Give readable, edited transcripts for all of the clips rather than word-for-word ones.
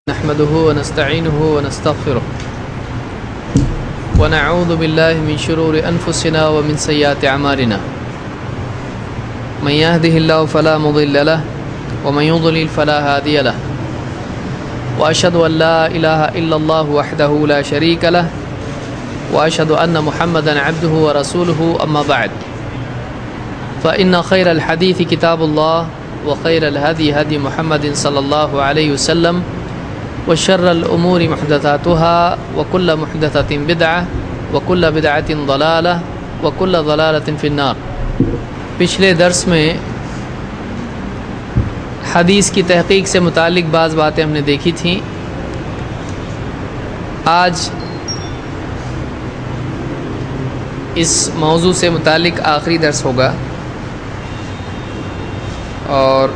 نحمده ونستعينه ونستغفره ونعوذ بالله من شرور أنفسنا ومن سيئات أعمالنا من يهده الله فلا مضل له ومن يضلل فلا هادي له وأشهد أن لا إله إلا الله وحده لا شريك له وأشهد أن محمدا عبده ورسوله أما بعد فإن خير الحديث كتاب الله وخير الهدي هدي محمد صلى الله عليه وسلم وشر الأمور محدثاتها وكل محدثة بدعة وكل بدعة ضلالة وكل ضلالة في النار۔ پچھلے درس میں حدیث کی تحقیق سے متعلق بعض باتیں ہم نے دیکھی تھیں۔ آج اس موضوع سے متعلق آخری درس ہوگا اور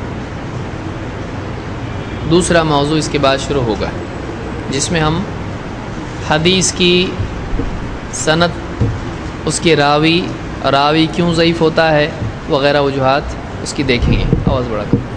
دوسرا موضوع اس کے بعد شروع ہوگا، جس میں ہم حدیث کی سند، اس کے راوی کیوں ضعیف ہوتا ہے وغیرہ وجوہات اس کی دیکھیں گے۔ آواز بڑھا کر۔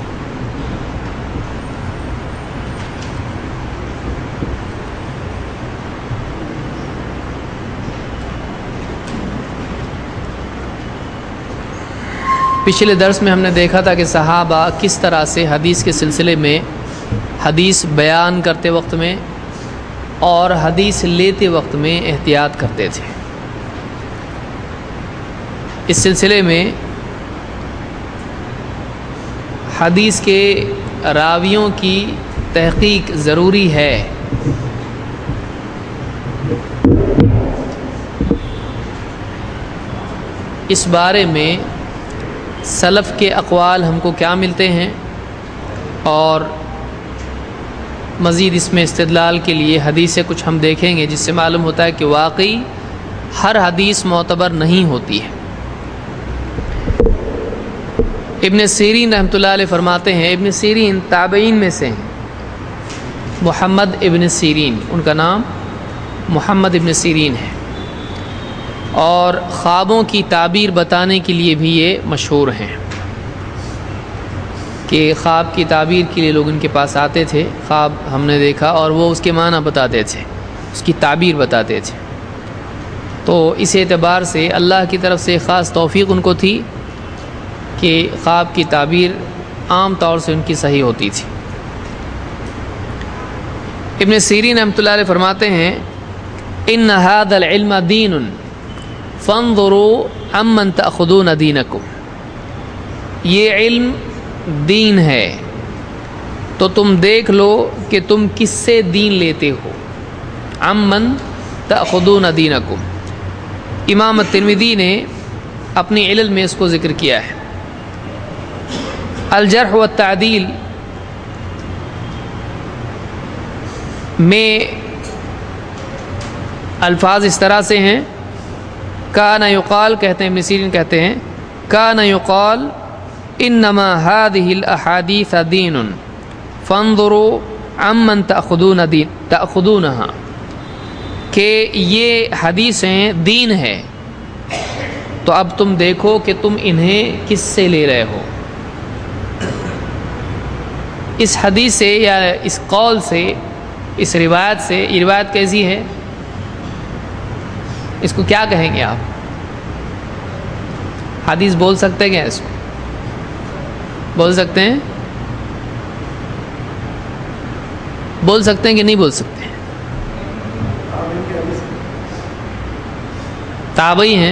پچھلے درس میں ہم نے دیکھا تھا کہ صحابہ کس طرح سے حدیث کے سلسلے میں حدیث بیان کرتے وقت میں اور حدیث لیتے وقت میں احتیاط کرتے تھے۔ اس سلسلے میں حدیث کے راویوں کی تحقیق ضروری ہے۔ اس بارے میں سلف کے اقوال ہم کو کیا ملتے ہیں اور مزید اس میں استدلال کے لیے حدیث سے کچھ ہم دیکھیں گے، جس سے معلوم ہوتا ہے کہ واقعی ہر حدیث معتبر نہیں ہوتی ہے۔ ابن سیرین رحمۃ اللہ علیہ فرماتے ہیں، ابن سیرین تابعین میں سے ہیں، محمد ابن سیرین، ان کا نام محمد ابن سیرین ہے، اور خوابوں کی تعبیر بتانے کے لیے بھی یہ مشہور ہیں کہ خواب کی تعبیر کے لیے لوگ ان کے پاس آتے تھے، خواب ہم نے دیکھا اور وہ اس کے معنی بتاتے تھے، اس کی تعبیر بتاتے تھے۔ تو اس اعتبار سے اللہ کی طرف سے خاص توفیق ان کو تھی کہ خواب کی تعبیر عام طور سے ان کی صحیح ہوتی تھی۔ ابن سیرین رحمۃ اللہ علیہ فرماتے ہیں، ان ھذا العلم دین فانظروا عمن تأخذون دینکم، یہ علم دین ہے تو تم دیکھ لو کہ تم کس سے دین لیتے ہو۔ عمن تأخذون دینکم، امام ترمذی نے اپنی علل میں اس کو ذکر کیا ہے۔ الجرح والتعدیل میں الفاظ اس طرح سے ہیں، کان یقال، کہتے ہیں ابن سیرین کہتے ہیں، کان یقال انما هذه الاحاديث دین فانظروا عمن تأخذونها، کہ یہ حدیثیں دین ہے تو اب تم دیکھو کہ تم انہیں کس سے لے رہے ہو۔ اس حدیث سے یا اس قول سے، اس روایت سے، یہ روایت کیسی ہے، اس کو کیا کہیں گے آپ؟ حدیث بول سکتے ہیں کیا اس کو؟ بول سکتے ہیں؟ بول سکتے ہیں کہ نہیں بول سکتے ہیں؟ تابعی ہیں،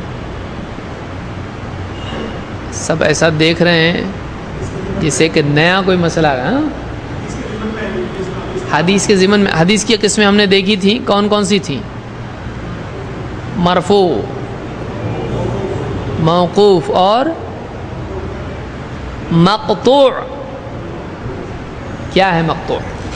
سب ایسا دیکھ رہے ہیں جسے کہ نیا کوئی مسئلہ آ گیا۔ حدیث کے ضمن میں حدیث کی قسمیں ہم نے دیکھی تھی، کون کون سی تھیں؟ مرفوع، موقوف اور مقطوع۔ کیا ہے مقطوع؟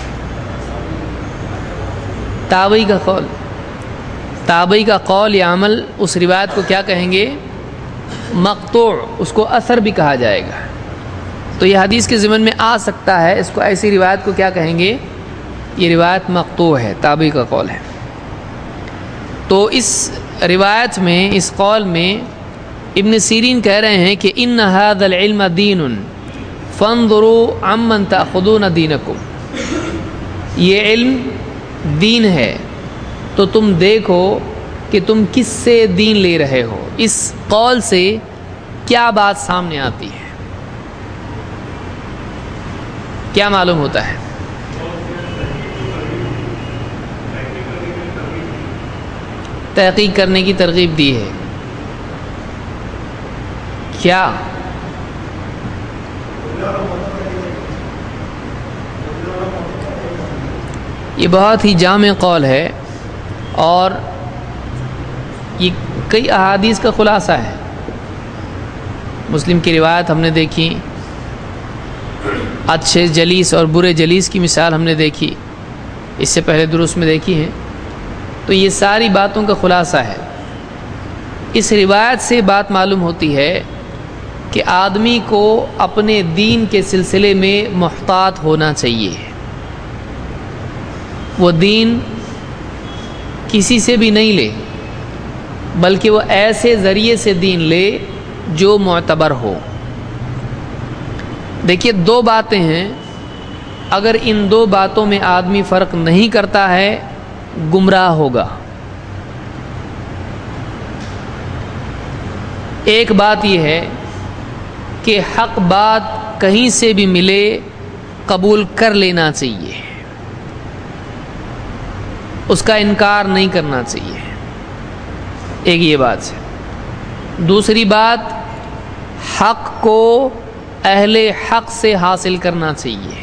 تابعی کا قول، تابعی کا قول یا عمل، اس روایت کو کیا کہیں گے؟ مقطوع، اس کو اثر بھی کہا جائے گا۔ تو یہ حدیث کے ضمن میں آ سکتا ہے، اس کو ایسی روایت کو کیا کہیں گے؟ یہ روایت مقطوع ہے، تابعی کا قول ہے۔ تو اس روایت میں، اس قول میں ابن سیرین کہہ رہے ہیں کہ ان ھذا العلم دین فانظروا عمن تأخذون دینکم، یہ علم دین ہے، تو تم دیکھو کہ تم کس سے دین لے رہے ہو، اس قول سے کیا بات سامنے آتی ہے، کیا معلوم ہوتا ہے؟ تحقیق کرنے کی ترغیب دی ہے، کیا؟ یہ بہت ہی جامع قول ہے اور یہ کئی احادیث کا خلاصہ ہے۔ مسلم کی روایت ہم نے دیکھی، اچھے جلیس اور برے جلیس کی مثال ہم نے دیکھی، اس سے پہلے دروس میں دیکھی ہے، تو یہ ساری باتوں کا خلاصہ ہے۔ اس روایت سے بات معلوم ہوتی ہے کہ آدمی کو اپنے دین کے سلسلے میں محتاط ہونا چاہیے، وہ دین کسی سے بھی نہیں لے، بلکہ وہ ایسے ذریعے سے دین لے جو معتبر ہو۔ دیکھیے دو باتیں ہیں، اگر ان دو باتوں میں آدمی فرق نہیں کرتا ہے گمراہ ہوگا۔ ایک بات یہ ہے کہ حق بات کہیں سے بھی ملے قبول کر لینا چاہیے، اس کا انکار نہیں کرنا چاہیے، ایک یہ بات ہے۔ دوسری بات، حق کو اہل حق سے حاصل کرنا چاہیے۔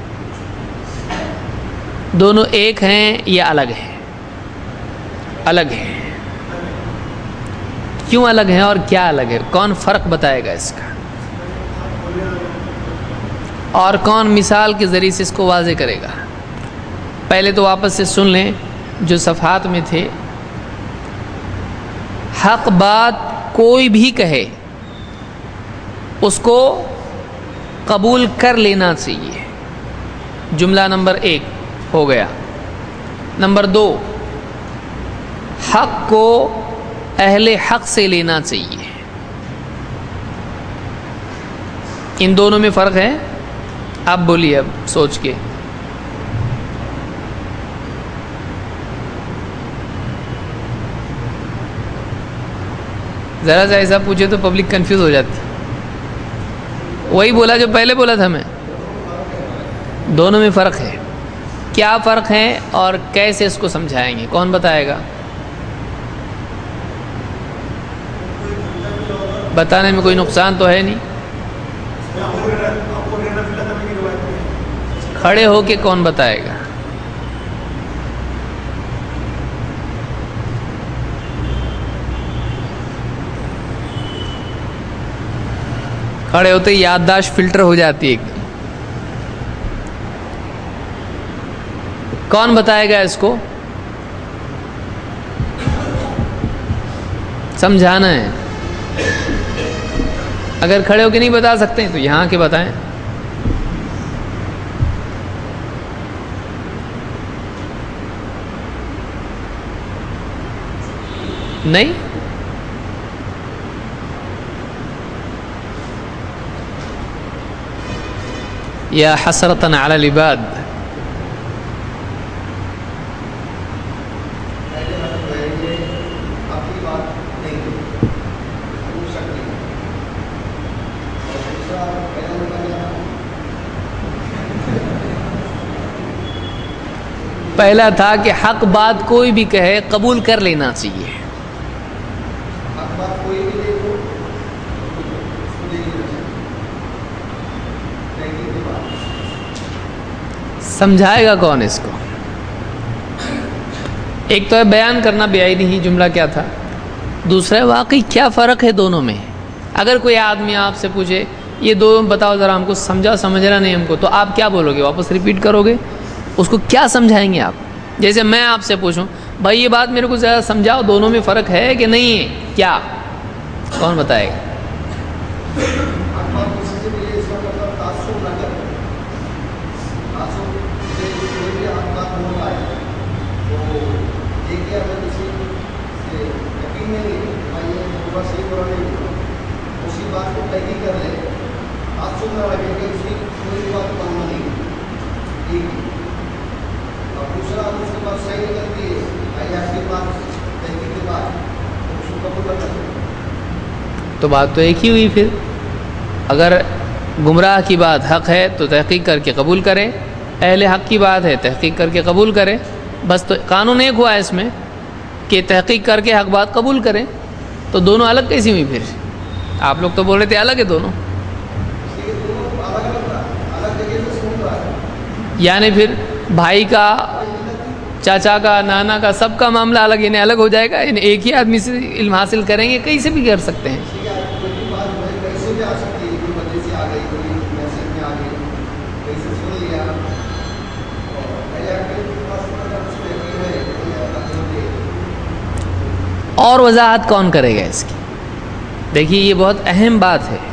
دونوں ایک ہیں یا الگ ہیں؟ الگ ہیں۔ کیوں الگ ہیں اور کیا الگ ہے؟ کون فرق بتائے گا اس کا؟ اور کون مثال کے ذریعے سے اس کو واضح کرے گا؟ پہلے تو واپس سے سن لیں جو صفحات میں تھے۔ حق بات کوئی بھی کہے اس کو قبول کر لینا چاہیے، جملہ نمبر 1 ہو گیا۔ نمبر 2، حق کو اہل حق سے لینا چاہیے۔ ان دونوں میں فرق ہے؟ اب بولیے، اب سوچ کے۔ ذرا سا ایسا پوچھے تو پبلک کنفیوز ہو جاتی۔ وہی بولا جو پہلے بولا تھا میں، دونوں میں فرق ہے۔ کیا فرق ہے اور کیسے اس کو سمجھائیں گے؟ کون بتائے گا؟ بتانے میں کوئی نقصان تو ہے نہیں۔ کھڑے ہو کے کون بتائے گا؟ کھڑے ہوتے ہی یادداشت فلٹر ہو جاتی ہے ایک دم۔ کون بتائے گا اس کو؟ سمجھانا ہے۔ اگر کھڑے ہو کے نہیں بتا سکتے تو یہاں کے بتائیں۔ نہیں؟ یا حسرتن علی العباد، پہلا تھا کہ حق بات کوئی بھی کہے قبول کر لینا چاہیے۔ سمجھائے گا کون اس کو؟ ایک تو ہے بیان کرنا بے عینی ہی، جملہ کیا تھا۔ دوسرا ہے واقعی کیا فرق ہے دونوں میں۔ اگر کوئی آدمی آپ سے پوچھے یہ دو بتاؤ ذرا ہم کو، سمجھنا نہیں ہم کو، تو آپ کیا بولو گے؟ واپس ریپیٹ کرو گے؟ اس کو کیا سمجھائیں گے آپ؟ جیسے میں آپ سے پوچھوں بھائی یہ بات میرے کو ذرا سمجھاؤ، دونوں میں فرق ہے کہ نہیں ہے؟ کیا کون بتائے گا؟ تو بات تو ایک ہی ہوئی پھر. اگر گمراہ کی بات حق ہے تو تحقیق کر کے قبول کریں، اہل حق کی بات ہے تحقیق کر کے قبول کریں. بس تو قانون ایک ہوا ہے اس میں کہ تحقیق کر کے حق بات قبول کریں. تو دونوں الگ کیسی ہوئی پھر؟ آپ لوگ تو بول رہے تھے الگ ہے دونوں. یعنی پھر بھائی کا، چاچا کا، نانا کا، سب کا معاملہ الگ، یعنی الگ ہو جائے گا. یعنی ایک ہی آدمی سے علم حاصل کریں گے، کہیں سے بھی کر سکتے ہیں. اور وضاحت کون کرے گا اس کی؟ دیکھیے یہ بہت اہم بات ہے.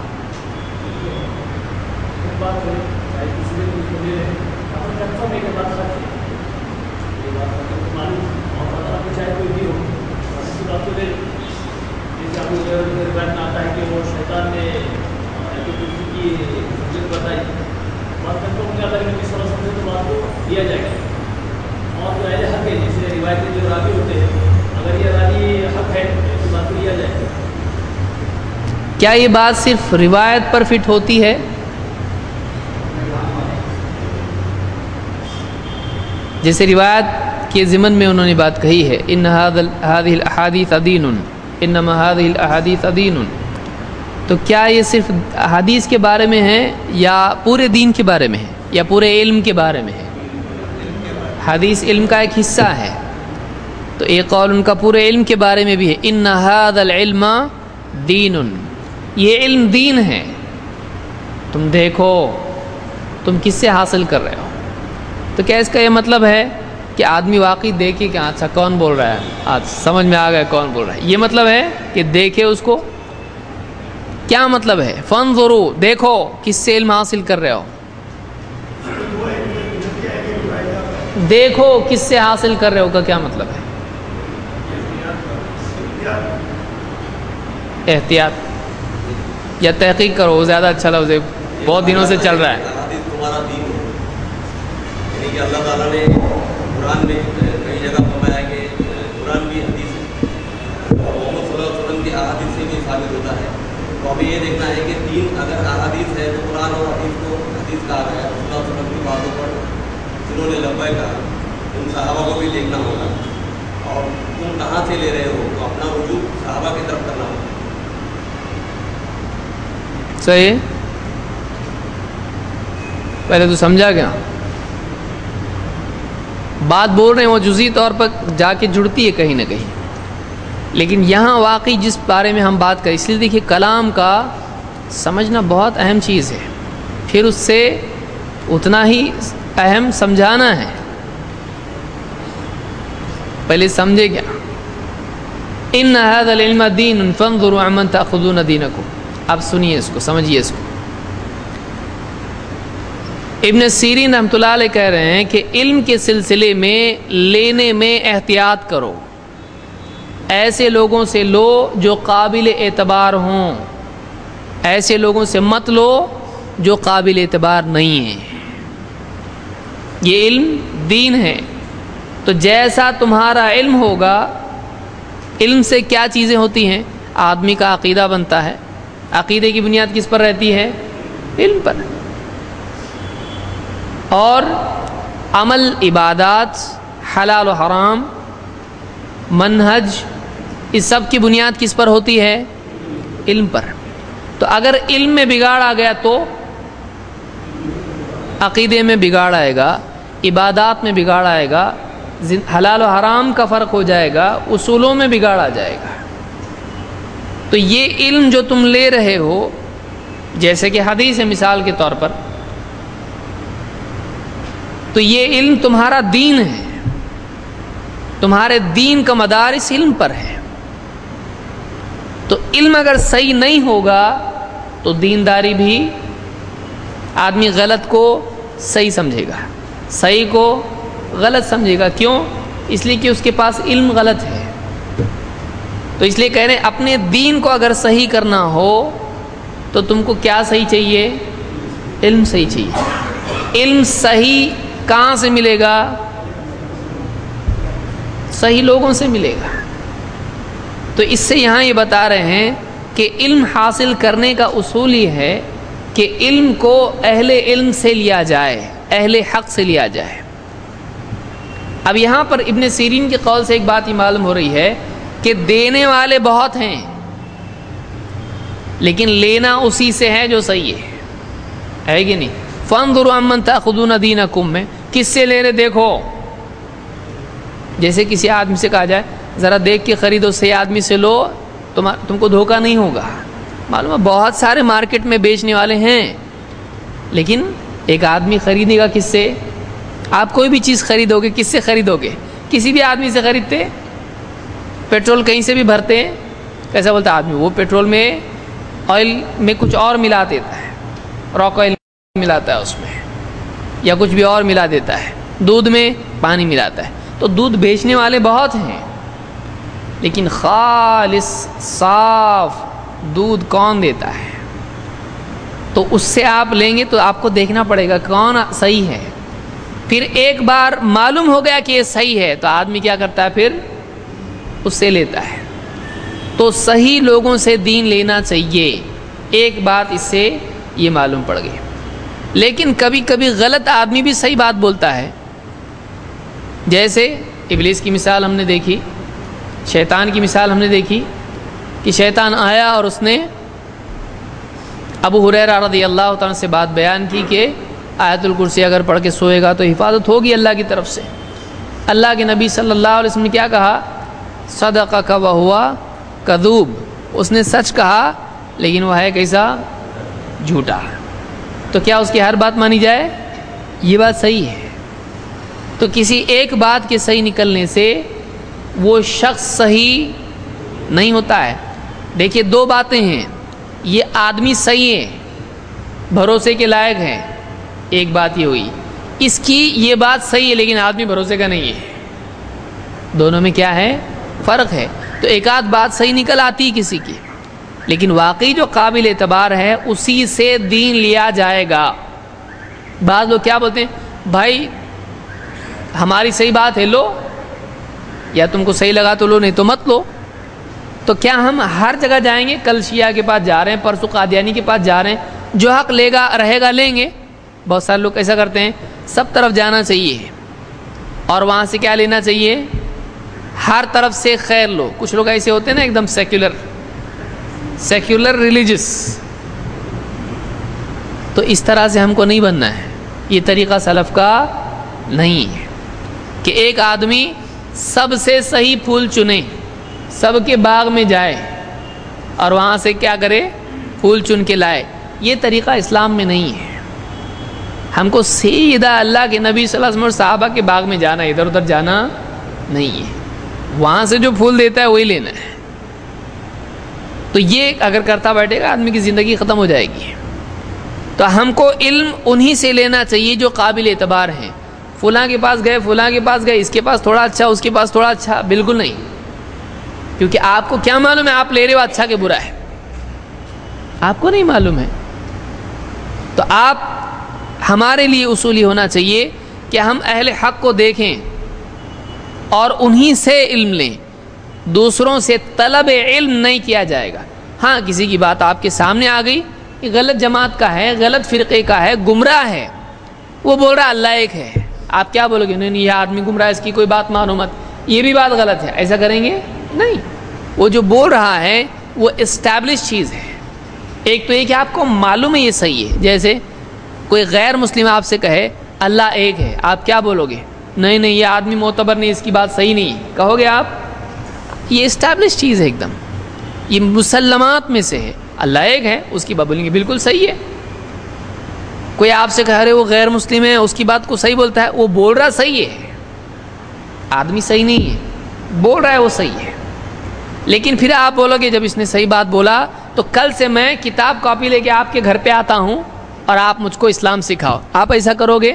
کیا یہ بات صرف روایت پر فٹ ہوتی ہے؟ جیسے روایت کے ضمن میں انہوں نے بات کہی ہے ان هذه الاحاديث دین انما هذه الاحاديث دین. تو کیا یہ صرف حدیث کے بارے میں ہے یا پورے دین کے بارے میں ہے یا پورے علم کے بارے میں ہے؟ حدیث علم کا ایک حصہ ہے. تو ایک قول ان کا پورے علم کے بارے میں بھی ہے ان هذا العلم دین، یہ علم دین ہے. تم دیکھو تم کس سے حاصل کر رہے ہو. تو کیا اس کا یہ مطلب ہے کہ آدمی واقعی دیکھے کہ اچھا کون بول رہا ہے، آج سمجھ میں آ گیا کون بول رہا ہے، یہ مطلب ہے کہ دیکھے اس کو؟ کیا مطلب ہے فانظروا، دیکھو کس سے علم حاصل کر رہے ہو، دیکھو کس سے حاصل کر رہے ہو کا کیا مطلب ہے؟ احتیاط یا تحقیق کرو، وہ زیادہ اچھا لفظ ہے، بہت دنوں سے چل رہا ہے. تمہارا دین ہے، یعنی کہ اللہ تعالیٰ نے قرآن میں کئی جگہ فرمایا کہ قرآن بھی حدیث ہے، محمد صلی اللہ علیہ وسلم کی احادیث سے بھی ثابت ہوتا ہے. تو ہمیں یہ دیکھنا ہے کہ دین اگر احادیث ہے تو قرآن اور حدیث کو حدیث کہا گیا ہے. رسول اللہ صلی اللہ علیہ وسلم کی باتوں پر جنہوں نے لبیک کہا ان صحابہ کو بھی دیکھنا ہوگا، اور تم کہاں سے لے رہے ہو تو اپنا رجوع صحابہ کی طرف کرنا ہوگا. صحیح. پہلے تو سمجھا گیا، بات بول رہے ہیں وہ جزئی طور پر جا کے جڑتی ہے کہیں نہ کہیں، لیکن یہاں واقعی جس بارے میں ہم بات کریں، اس لیے دیکھیے کلام کا سمجھنا بہت اہم چیز ہے، پھر اس سے اتنا ہی اہم سمجھانا ہے. پہلے سمجھے کیا ان هذا العلم دین فانظروا عمن تأخذون دینکم. اب سنیے اس کو، سمجھیے اس کو. ابن سیرین رحمۃ اللہ علیہ کہہ رہے ہیں کہ علم کے سلسلے میں لینے میں احتیاط کرو، ایسے لوگوں سے لو جو قابل اعتبار ہوں، ایسے لوگوں سے مت لو جو قابل اعتبار نہیں ہیں. یہ علم دین ہے، تو جیسا تمہارا علم ہوگا، علم سے کیا چیزیں ہوتی ہیں؟ آدمی کا عقیدہ بنتا ہے. عقیدے کی بنیاد کس پر رہتی ہے؟ علم پر. اور عمل، عبادات، حلال و حرام، منہج، اس سب کی بنیاد کس پر ہوتی ہے؟ علم پر. تو اگر علم میں بگاڑ آ گیا تو عقیدے میں بگاڑ آئے گا، عبادات میں بگاڑ آئے گا، حلال و حرام کا فرق ہو جائے گا، اصولوں میں بگاڑ آ جائے گا. تو یہ علم جو تم لے رہے ہو، جیسے کہ حدیث ہے مثال کے طور پر، تو یہ علم تمہارا دین ہے، تمہارے دین کا مدار اس علم پر ہے. تو علم اگر صحیح نہیں ہوگا تو دینداری بھی آدمی غلط کو صحیح سمجھے گا، صحیح کو غلط سمجھے گا. کیوں؟ اس لیے کہ اس کے پاس علم غلط ہے. تو اس لیے کہہ رہے ہیں اپنے دین کو اگر صحیح کرنا ہو تو تم کو کیا صحیح چاہیے؟ علم صحیح چاہیے. علم صحیح کہاں سے ملے گا؟ صحیح لوگوں سے ملے گا. تو اس سے یہاں یہ بتا رہے ہیں کہ علم حاصل کرنے کا اصول یہ ہے کہ علم کو اہل علم سے لیا جائے، اہل حق سے لیا جائے. اب یہاں پر ابن سیرین کے قول سے ایک بات یہ معلوم ہو رہی ہے کہ دینے والے بہت ہیں لیکن لینا اسی سے ہے جو صحیح ہے کہ نہیں. فانظروا عمن تاخذون دینکم میں کس سے لے رہے دیکھو. جیسے کسی آدمی سے کہا جائے ذرا دیکھ کے خریدو، صحیح آدمی سے لو، تم کو دھوکہ نہیں ہوگا. معلوم ہے بہت سارے مارکیٹ میں بیچنے والے ہیں لیکن ایک آدمی خریدے گا کس سے؟ آپ کوئی بھی چیز خریدو گے کس سے خریدو گے؟ کسی بھی آدمی سے خریدتے. پیٹرول کہیں سے بھی بھرتے ہیں، کیسا بولتا آدمی وہ پیٹرول میں آئل میں کچھ اور ملا دیتا ہے، راک آئل ملاتا ہے اس میں، یا کچھ بھی اور ملا دیتا ہے. دودھ میں پانی ملاتا ہے. تو دودھ بیچنے والے بہت ہیں لیکن خالص صاف دودھ کون دیتا ہے؟ تو اس سے آپ لیں گے تو آپ کو دیکھنا پڑے گا کون صحیح ہے. پھر ایک بار معلوم ہو گیا کہ یہ صحیح ہے تو آدمی کیا کرتا ہے؟ پھر اس سے لیتا ہے. تو صحیح لوگوں سے دین لینا چاہیے. ایک بات اس سے یہ معلوم پڑ گئی. لیکن کبھی کبھی غلط آدمی بھی صحیح بات بولتا ہے. جیسے ابلیس کی مثال ہم نے دیکھی، شیطان کی مثال ہم نے دیکھی کہ شیطان آیا اور اس نے ابو ہریرہ رضی اللہ تعالیٰ سے بات بیان کی کہ آیت الکرسی اگر پڑھ کے سوئے گا تو حفاظت ہوگی اللہ کی طرف سے. اللہ کے نبی صلی اللہ علیہ وسلم نے کیا کہا؟ صدقک وہو کذوب. اس نے سچ کہا لیکن وہ ہے کیسا؟ جھوٹا. تو کیا اس کی ہر بات مانی جائے؟ یہ بات صحیح ہے. تو کسی ایک بات کے صحیح نکلنے سے وہ شخص صحیح نہیں ہوتا ہے. دیکھیے دو باتیں ہیں، یہ آدمی صحیح ہے، بھروسے کے لائق ہے، ایک بات یہ ہوئی. اس کی یہ بات صحیح ہے لیکن آدمی بھروسے کا نہیں ہے. دونوں میں کیا ہے؟ فرق ہے. تو ایک آدھ بات صحیح نکل آتی کسی کی لیکن واقعی جو قابل اعتبار ہے اسی سے دین لیا جائے گا. بعض لوگ کیا بولتے ہیں؟ بھائی ہماری صحیح بات ہے لو، یا تم کو صحیح لگا تو لو نہیں تو مت لو. تو کیا ہم ہر جگہ جائیں گے؟ کل شیعہ کے پاس جا رہے ہیں، پرسوں قادیانی کے پاس جا رہے ہیں، جو حق لے گا رہے گا لیں گے. بہت سارے لوگ ایسا کرتے ہیں. سب طرف جانا چاہیے اور وہاں سے کیا لینا چاہیے؟ ہر طرف سے خیر لو. کچھ لوگ ایسے ہوتے ہیں نا ایک دم سیکولر ریلیجس. تو اس طرح سے ہم کو نہیں بننا ہے. یہ طریقہ سلف کا نہیں ہے کہ ایک آدمی سب سے صحیح پھول چنے، سب کے باغ میں جائے اور وہاں سے کیا کرے؟ پھول چن کے لائے. یہ طریقہ اسلام میں نہیں ہے. ہم کو سیدھا اللہ کے نبی صلی اللہ علیہ وسلم اور صحابہ کے باغ میں جانا، ادھر ادھر جانا نہیں ہے. وہاں سے جو پھول دیتا ہے وہی لینا ہے. تو یہ اگر کرتا بیٹھے گا آدمی کی زندگی ختم ہو جائے گی. تو ہم کو علم انہی سے لینا چاہیے جو قابل اعتبار ہیں. فلاں کے پاس گئے، فلاں کے پاس گئے، اس کے پاس تھوڑا اچھا، اس کے پاس تھوڑا اچھا، بالکل نہیں. کیونکہ آپ کو کیا معلوم ہے آپ لے رہے ہو اچھا کہ برا ہے؟ آپ کو نہیں معلوم ہے. تو آپ ہمارے لیے اصول یہ ہونا چاہیے کہ ہم اہل حق کو دیکھیں اور انہی سے علم لیں. دوسروں سے طلب علم نہیں کیا جائے گا. ہاں کسی کی بات آپ کے سامنے آ گئی، یہ غلط جماعت کا ہے، غلط فرقے کا ہے، گمراہ ہے، وہ بول رہا اللہ ایک ہے، آپ کیا بولو گے؟ نہیں یہ آدمی گمراہ ہے، اس کی کوئی بات مانو مت، یہ بھی بات غلط ہے، ایسا کریں گے؟ نہیں. وہ جو بول رہا ہے وہ اسٹیبلش چیز ہے. ایک تو یہ کہ آپ کو معلوم ہے یہ صحیح ہے. جیسے کوئی غیر مسلم آپ سے کہے اللہ ایک ہے، آپ کیا بولو گے؟ نہیں یہ آدمی معتبر نہیں، اس کی بات صحیح نہیں ہے، کہو گے آپ؟ یہ اسٹیبلش چیز ہے، ایک دم یہ مسلمات میں سے ہے. اللہ ایک ہے، اس کی بات بولیں گے بالکل صحیح ہے. کوئی آپ سے کہہ رہے وہ غیر مسلم ہے، اس کی بات کو صحیح بولتا ہے، وہ بول رہا صحیح ہے، آدمی صحیح نہیں ہے، بول رہا ہے وہ صحیح ہے. لیکن پھر آپ بولو گے جب اس نے صحیح بات بولا تو کل سے میں کتاب کاپی لے کے آپ کے گھر پہ آتا ہوں اور آپ مجھ کو اسلام سکھاؤ. آپ ایسا کرو گے؟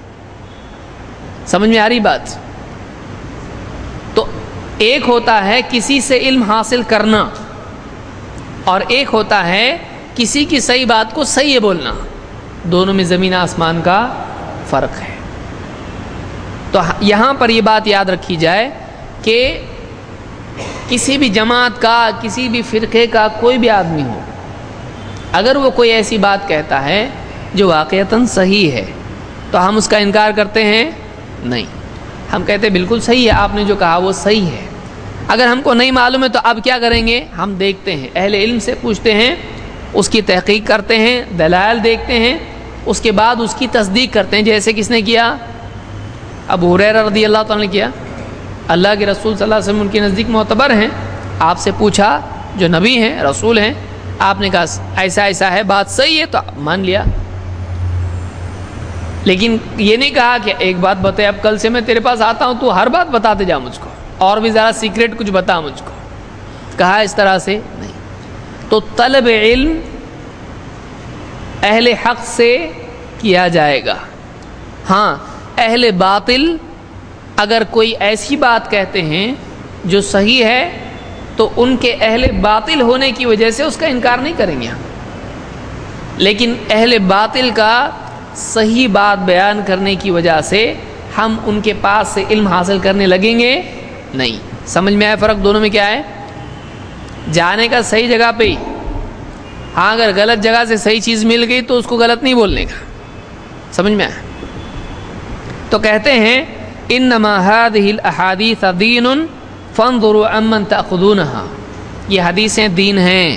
سمجھ میں آ رہی بات؟ تو ایک ہوتا ہے کسی سے علم حاصل کرنا اور ایک ہوتا ہے کسی کی صحیح بات کو صحیح بولنا. دونوں میں زمین آسمان کا فرق ہے. تو یہاں پر یہ بات یاد رکھی جائے کہ کسی بھی جماعت کا، کسی بھی فرقے کا کوئی بھی آدمی ہو، اگر وہ کوئی ایسی بات کہتا ہے جو واقعتاً صحیح ہے تو ہم اس کا انکار کرتے ہیں؟ نہیں، ہم کہتے ہیں بالکل صحیح ہے، آپ نے جو کہا وہ صحیح ہے۔ اگر ہم کو نہیں معلوم ہے تو اب کیا کریں گے؟ ہم دیکھتے ہیں، اہل علم سے پوچھتے ہیں، اس کی تحقیق کرتے ہیں، دلائل دیکھتے ہیں، اس کے بعد اس کی تصدیق کرتے ہیں، جیسے کس نے کیا؟ ابو ہریرہ رضی اللہ تعالیٰ نے کیا۔ اللہ کے رسول صلی اللہ علیہ وسلم ان کے نزدیک معتبر ہیں، آپ سے پوچھا، جو نبی ہیں، رسول ہیں، آپ نے کہا ایسا ایسا ہے، بات صحیح ہے، تو مان لیا۔ لیکن یہ نہیں کہا کہ ایک بات بتا، اب کل سے میں تیرے پاس آتا ہوں تو ہر بات بتاتے جا مجھ کو، اور بھی ذرا سیکریٹ کچھ بتا مجھ کو، کہا اس طرح سے نہیں۔ تو طلب علم اہل حق سے کیا جائے گا۔ ہاں، اہل باطل اگر کوئی ایسی بات کہتے ہیں جو صحیح ہے تو ان کے اہل باطل ہونے کی وجہ سے اس کا انکار نہیں کریں گے ہم، لیکن اہل باطل کا صحیح بات بیان کرنے کی وجہ سے ہم ان کے پاس سے علم حاصل کرنے لگیں گے نہیں۔ سمجھ میں آیا فرق دونوں میں کیا ہے؟ جانے کا صحیح جگہ پہ ہی، ہاں اگر غلط جگہ سے صحیح چیز مل گئی تو اس کو غلط نہیں بولنے کا۔ سمجھ میں آیا؟ تو کہتے ہیں انما هذه الاحاديث دین فانظروا عمن تاخذونها، یہ حدیثیں دین ہیں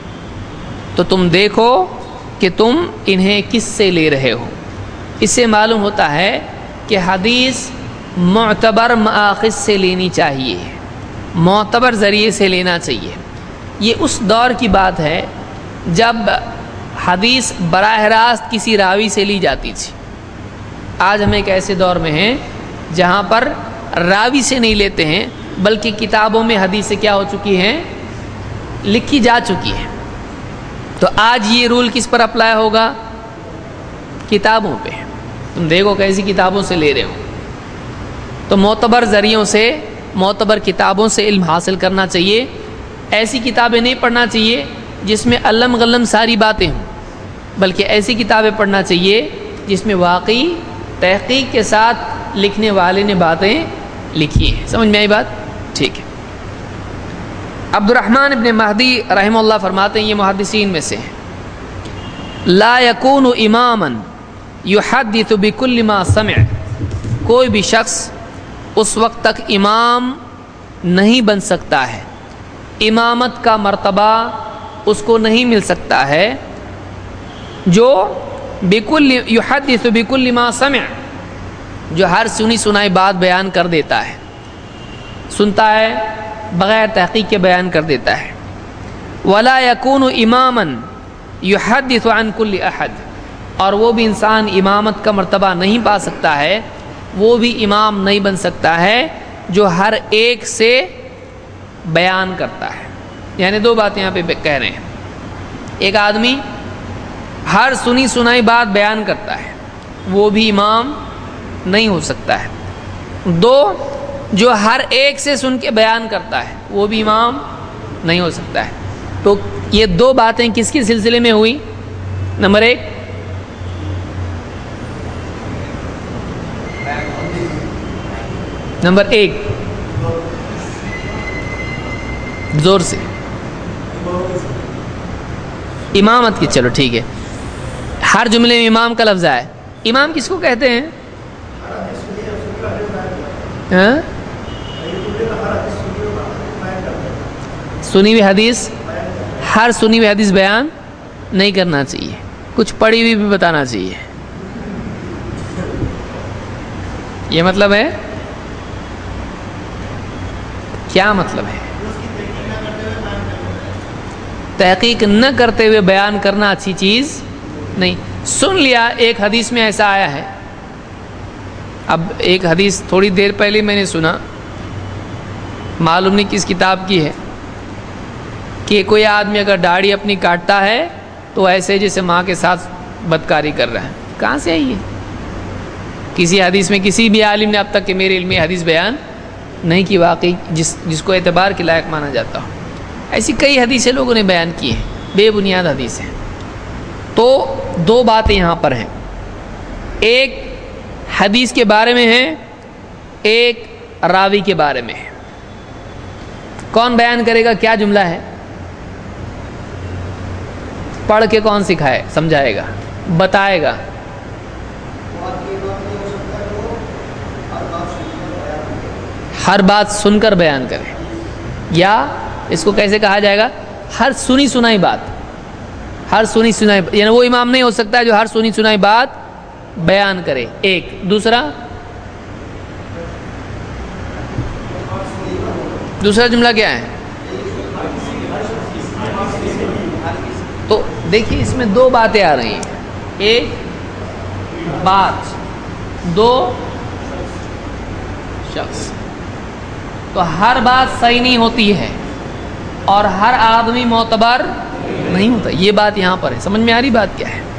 تو تم دیکھو کہ تم انہیں کس سے لے رہے ہو۔ اس سے معلوم ہوتا ہے کہ حدیث معتبر مآخذ سے لینی چاہیے، معتبر ذریعے سے لینا چاہیے۔ یہ اس دور کی بات ہے جب حدیث براہ راست کسی راوی سے لی جاتی تھی۔ آج ہم ایک ایسے دور میں ہیں جہاں پر راوی سے نہیں لیتے ہیں، بلکہ کتابوں میں حدیثیں کیا ہو چکی ہیں؟ لکھی جا چکی ہیں۔ تو آج یہ رول کس پر اپلائی ہوگا؟ کتابوں پہ۔ تم دیکھو کیسی کتابوں سے لے رہے ہو۔ تو معتبر ذریعوں سے، معتبر کتابوں سے علم حاصل کرنا چاہیے۔ ایسی کتابیں نہیں پڑھنا چاہیے جس میں علم غلم ساری باتیں ہوں، بلکہ ایسی کتابیں پڑھنا چاہیے جس میں واقعی تحقیق کے ساتھ لکھنے والے نے باتیں لکھی ہیں۔ سمجھ میں آئی بات؟ ٹھیک ہے۔ عبد الرحمن ابن مہدی رحمہ اللہ فرماتے ہیں، یہ محدثین میں سے ہیں، لا یکون اماما یحدث بکل ما سمع، کوئی بھی شخص اس وقت تک امام نہیں بن سکتا ہے، امامت کا مرتبہ اس کو نہیں مل سکتا ہے، جو بکل یحدث بکل ما سمع، جو ہر سنی سنائی بات بیان کر دیتا ہے، سنتا ہے بغیر تحقیق کے بیان کر دیتا ہے۔ ولا یکون اماما یحدث عن کل احد، اور وہ بھی انسان امامت کا مرتبہ نہیں پا سکتا ہے، وہ بھی امام نہیں بن سکتا ہے جو ہر ایک سے بیان کرتا ہے۔ یعنی دو باتیں یہاں پہ کہہ رہے ہیں، ایک آدمی ہر سنی سنائی بات بیان کرتا ہے، وہ بھی امام نہیں ہو سکتا ہے۔ دو، جو ہر ایک سے سن کے بیان کرتا ہے، وہ بھی امام نہیں ہو سکتا ہے۔ تو یہ دو باتیں کس کے سلسلے میں ہوئی؟ نمبر ایک، زور سے امامت کی، چلو ٹھیک ہے، ہر جملے میں امام کا لفظ آئے۔ امام کس کو کہتے ہیں؟ سنی ہوئی حدیث، ہر سنی ہوئی حدیث بیان نہیں کرنا چاہیے، کچھ پڑھی ہوئی بھی بتانا چاہیے۔ یہ مطلب ہے، کیا مطلب ہے؟ تحقیق نہ کرتے ہوئے بیان کرنا اچھی چیز نہیں۔ سن لیا ایک حدیث میں ایسا آیا ہے، اب ایک حدیث تھوڑی دیر پہلے میں نے سنا، معلوم نہیں کس کتاب کی ہے، کہ کوئی آدمی اگر داڑھی اپنی کاٹتا ہے تو ایسے جیسے ماں کے ساتھ بدکاری کر رہا ہے۔ کہاں سے آئی ہے؟ کسی حدیث میں کسی بھی عالم نے اب تک کہ میرے علم میں حدیث بیان نہیں کی، واقعی جس کو اعتبار کے لائق مانا جاتا ہو۔ ایسی کئی حدیثیں لوگوں نے بیان کی ہیں، بے بنیاد حدیثیں۔ تو دو باتیں یہاں پر ہیں، ایک حدیث کے بارے میں ہے، ایک راوی کے بارے میں ہے۔ کون بیان کرے گا کیا جملہ ہے؟ پڑھ کے کون سکھائے، سمجھائے گا، بتائے گا؟ ہر بات سن کر بیان کرے، یا اس کو کیسے کہا جائے گا؟ ہر سنی سنائی بات، ہر سنی سنائی، یعنی وہ امام نہیں ہو سکتا جو ہر سنی سنائی بات بیان کرے، ایک۔ دوسرا جملہ کیا ہے؟ تو دیکھیے اس میں دو باتیں آ رہی ہیں، ایک بات، دو شخص۔ تو ہر بات صحیح نہیں ہوتی ہے اور ہر آدمی معتبر نہیں ہوتا، یہ بات یہاں پر ہے۔ سمجھ میں آ رہی بات کیا ہے؟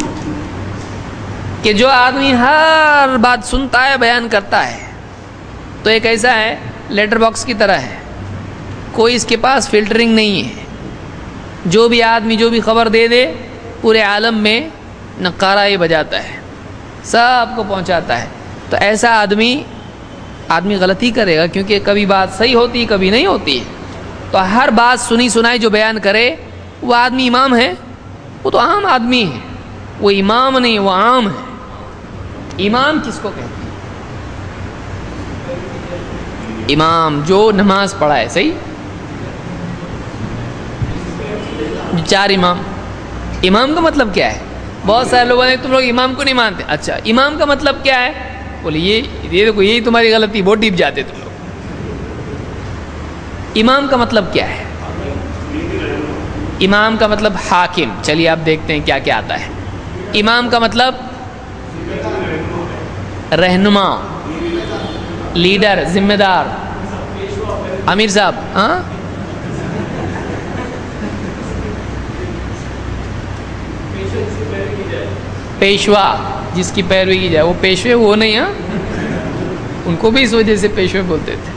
کہ جو آدمی ہر بات سنتا ہے بیان کرتا ہے، تو ایک ایسا ہے لیٹر باکس کی طرح ہے، کوئی اس کے پاس فلٹرنگ نہیں ہے، جو بھی آدمی جو بھی خبر دے دے پورے عالم میں نقارہ یہ بجاتا ہے، سب کو پہنچاتا ہے۔ تو ایسا آدمی غلطی کرے گا، کیونکہ کبھی بات صحیح ہوتی ہے کبھی نہیں ہوتی ہے۔ تو ہر بات سنی سنائی جو بیان کرے وہ آدمی امام ہے؟ وہ تو عام آدمی ہے، وہ امام نہیں، وہ عام ہے۔ امام کس کو کہتے ہیں؟ امام جو نماز پڑھائے، صحیح؟ چار امام۔ امام کا مطلب کیا ہے؟ بہت سارے لوگوں نے تم لوگ امام کو نہیں مانتے، اچھا امام کا مطلب کیا ہے؟ بولے یہ دیکھو یہی تمہاری غلطی، بہت ڈیپ جاتے تم لوگ۔ امام کا مطلب کیا ہے؟ امام کا مطلب حاکم۔ چلیے آپ دیکھتے ہیں کیا کیا آتا ہے۔ امام کا مطلب رہنما، لیڈر، ذمہ دار، امیر صاحب، ہاں پیشوا، جس کی پیروی کی جائے، وہ پیشوے وہ نہیں، ہاں ان کو بھی اس وجہ سے پیشوے بولتے تھے۔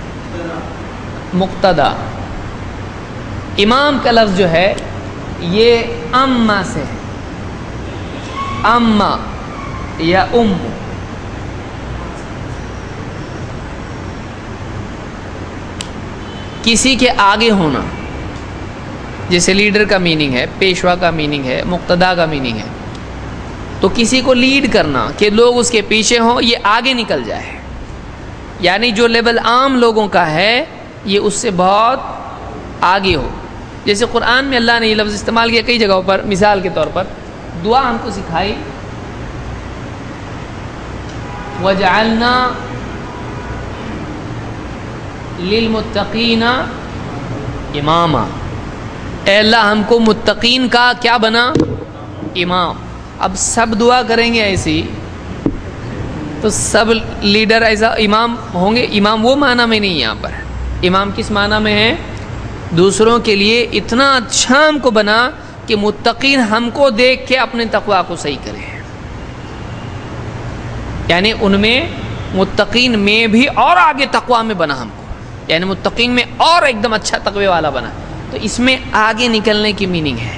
مقتدا۔ امام کا لفظ جو ہے یہ اما سے ہے، اما یا ام۔ کسی کے آگے ہونا، جیسے لیڈر کا میننگ ہے، پیشوا کا میننگ ہے، مقتدا کا میننگ ہے۔ تو کسی کو لیڈ کرنا کہ لوگ اس کے پیچھے ہوں، یہ آگے نکل جائے، یعنی جو لیول عام لوگوں کا ہے یہ اس سے بہت آگے ہو۔ جیسے قرآن میں اللہ نے یہ لفظ استعمال کیا کئی جگہوں پر، مثال کے طور پر دعا ہم کو سکھائی، وَجَعَلْنَا لِلْمُتَّقِينَ اماما، اے اللہ ہم کو متقین کا کیا بنا؟ امام۔ اب سب دعا کریں گے ایسی تو سب لیڈر ایسا امام ہوں گے؟ امام وہ معنی میں نہیں، یہاں پر امام کس معنی میں ہے؟ دوسروں کے لیے اتنا اچھا ہم کو بنا کہ متقین ہم کو دیکھ کے اپنے تقوی کو صحیح کریں، یعنی ان میں متقین میں بھی اور آگے تقوی میں بنا ہم کو، یعنی متقین میں اور ایک دم اچھا تقوی والا بنا۔ تو اس میں آگے نکلنے کی میننگ ہے،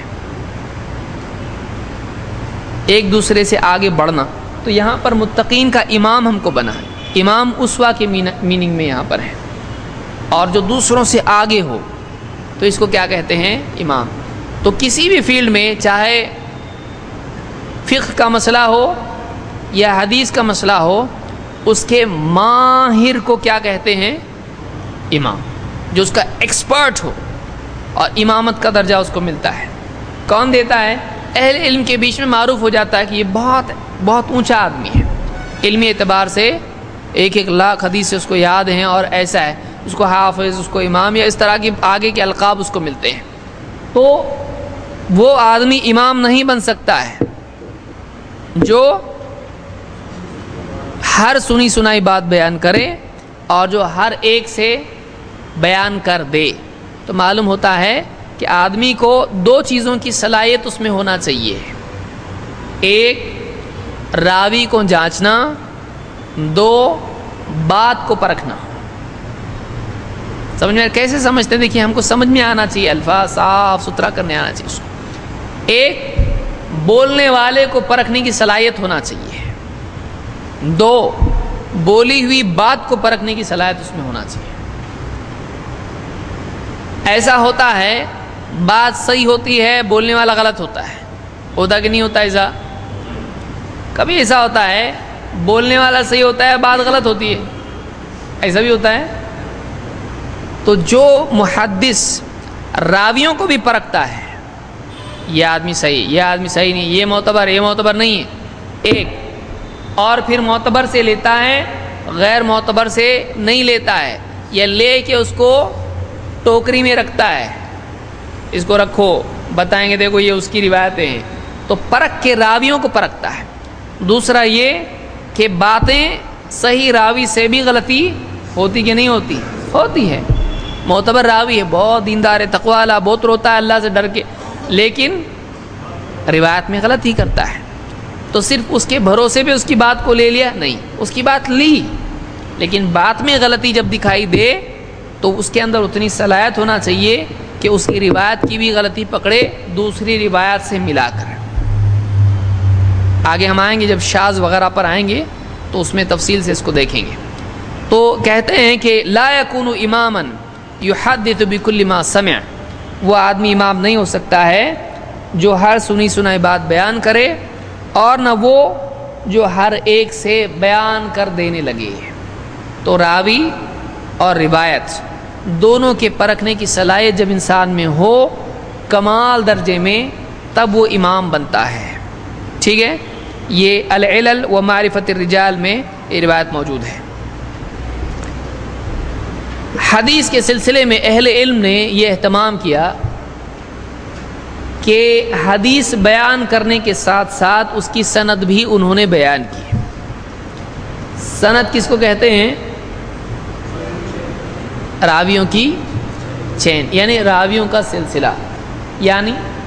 ایک دوسرے سے آگے بڑھنا۔ تو یہاں پر متقین کا امام ہم کو بنا ہے، امام اسوا کے میننگ میں یہاں پر ہے، اور جو دوسروں سے آگے ہو تو اس کو کیا کہتے ہیں؟ امام۔ تو کسی بھی فیلڈ میں، چاہے فقہ کا مسئلہ ہو یا حدیث کا مسئلہ ہو، اس کے ماہر کو کیا کہتے ہیں؟ امام، جو اس کا ایکسپرٹ ہو، اور امامت کا درجہ اس کو ملتا ہے۔ کون دیتا ہے؟ اہل علم کے بیچ میں معروف ہو جاتا ہے کہ یہ بہت بہت اونچا آدمی ہے، علمی اعتبار سے 1 لاکھ حدیث سے اس کو یاد ہیں، اور ایسا ہے، اس کو حافظ، اس کو امام، یا اس طرح کی آگے کے القاب اس کو ملتے ہیں۔ تو وہ آدمی امام نہیں بن سکتا ہے جو ہر سنی سنائی بات بیان کرے اور جو ہر ایک سے بیان کر دے۔ تو معلوم ہوتا ہے کہ آدمی کو 2 چیزوں کی صلاحیت اس میں ہونا چاہیے، ایک راوی کو جانچنا، 2 بات کو پرکھنا۔ سمجھ میں کیسے سمجھتے ہیں؟ دیکھیے ہم کو سمجھ میں آنا چاہیے، الفاظ صاف ستھرا کرنے آنا چاہیے اس کو۔ ایک، بولنے والے کو پرکھنے کی صلاحیت ہونا چاہیے، 2، بولی ہوئی بات کو پرکھنے کی صلاحیت اس میں ہونا چاہیے۔ ایسا ہوتا ہے بات صحیح ہوتی ہے بولنے والا غلط ہوتا ہے، ہوتا کہ نہیں ہوتا ایسا؟ کبھی ایسا ہوتا ہے بولنے والا صحیح ہوتا ہے بات غلط ہوتی ہے، ایسا بھی ہوتا ہے۔ تو جو محدث راویوں کو بھی پرکھتا ہے، یہ آدمی صحیح، یہ آدمی صحیح نہیں، یہ معتبر نہیں ہے، ایک، اور پھر معتبر سے لیتا ہے، غیر معتبر سے نہیں لیتا ہے، یا لے کے اس کو ٹوکری میں رکھتا ہے، اس کو رکھو، بتائیں گے دیکھو یہ اس کی روایتیں ہیں، تو پرکھ کے راویوں کو پرکھتا ہے۔ دوسرا یہ کہ باتیں صحیح راوی سے بھی غلطی ہوتی کہ نہیں ہوتی؟ ہوتی ہے۔ معتبر راوی ہے، بہت دیندار ہے، تقویٰ والا، بہت روتا ہے اللہ سے ڈر کے، لیکن روایت میں غلط ہی کرتا ہے، تو صرف اس کے بھروسے پہ اس کی بات کو لے لیا؟ نہیں، اس کی بات لی، لیکن بات میں غلطی جب دکھائی دے تو اس کے اندر اتنی صلاحیت ہونا چاہیے کہ اس کی روایت کی بھی غلطی پکڑے دوسری روایت سے ملا کر۔ آگے ہم آئیں گے جب شاذ وغیرہ پر آئیں گے تو اس میں تفصیل سے اس کو دیکھیں گے۔ تو کہتے ہیں کہ لا یکون اماما یحدث بکل ما سمع، وہ آدمی امام نہیں ہو سکتا ہے جو ہر سنی سنائی بات بیان کرے، اور نہ وہ جو ہر ایک سے بیان کر دینے لگے۔ تو راوی اور روایت دونوں کے پرکھنے کی صلاحیت جب انسان میں ہو کمال درجے میں، تب وہ امام بنتا ہے۔ ٹھیک ہے، یہ العلل و معرفت الرجال میں یہ روایت موجود ہے۔ حدیث کے سلسلے میں اہل علم نے یہ اہتمام کیا کہ حدیث بیان کرنے کے ساتھ ساتھ اس کی سند بھی انہوں نے بیان کی۔ سند کس کو کہتے ہیں؟ راویوں کی چین، یعنی راویوں کا سلسلہ، یعنی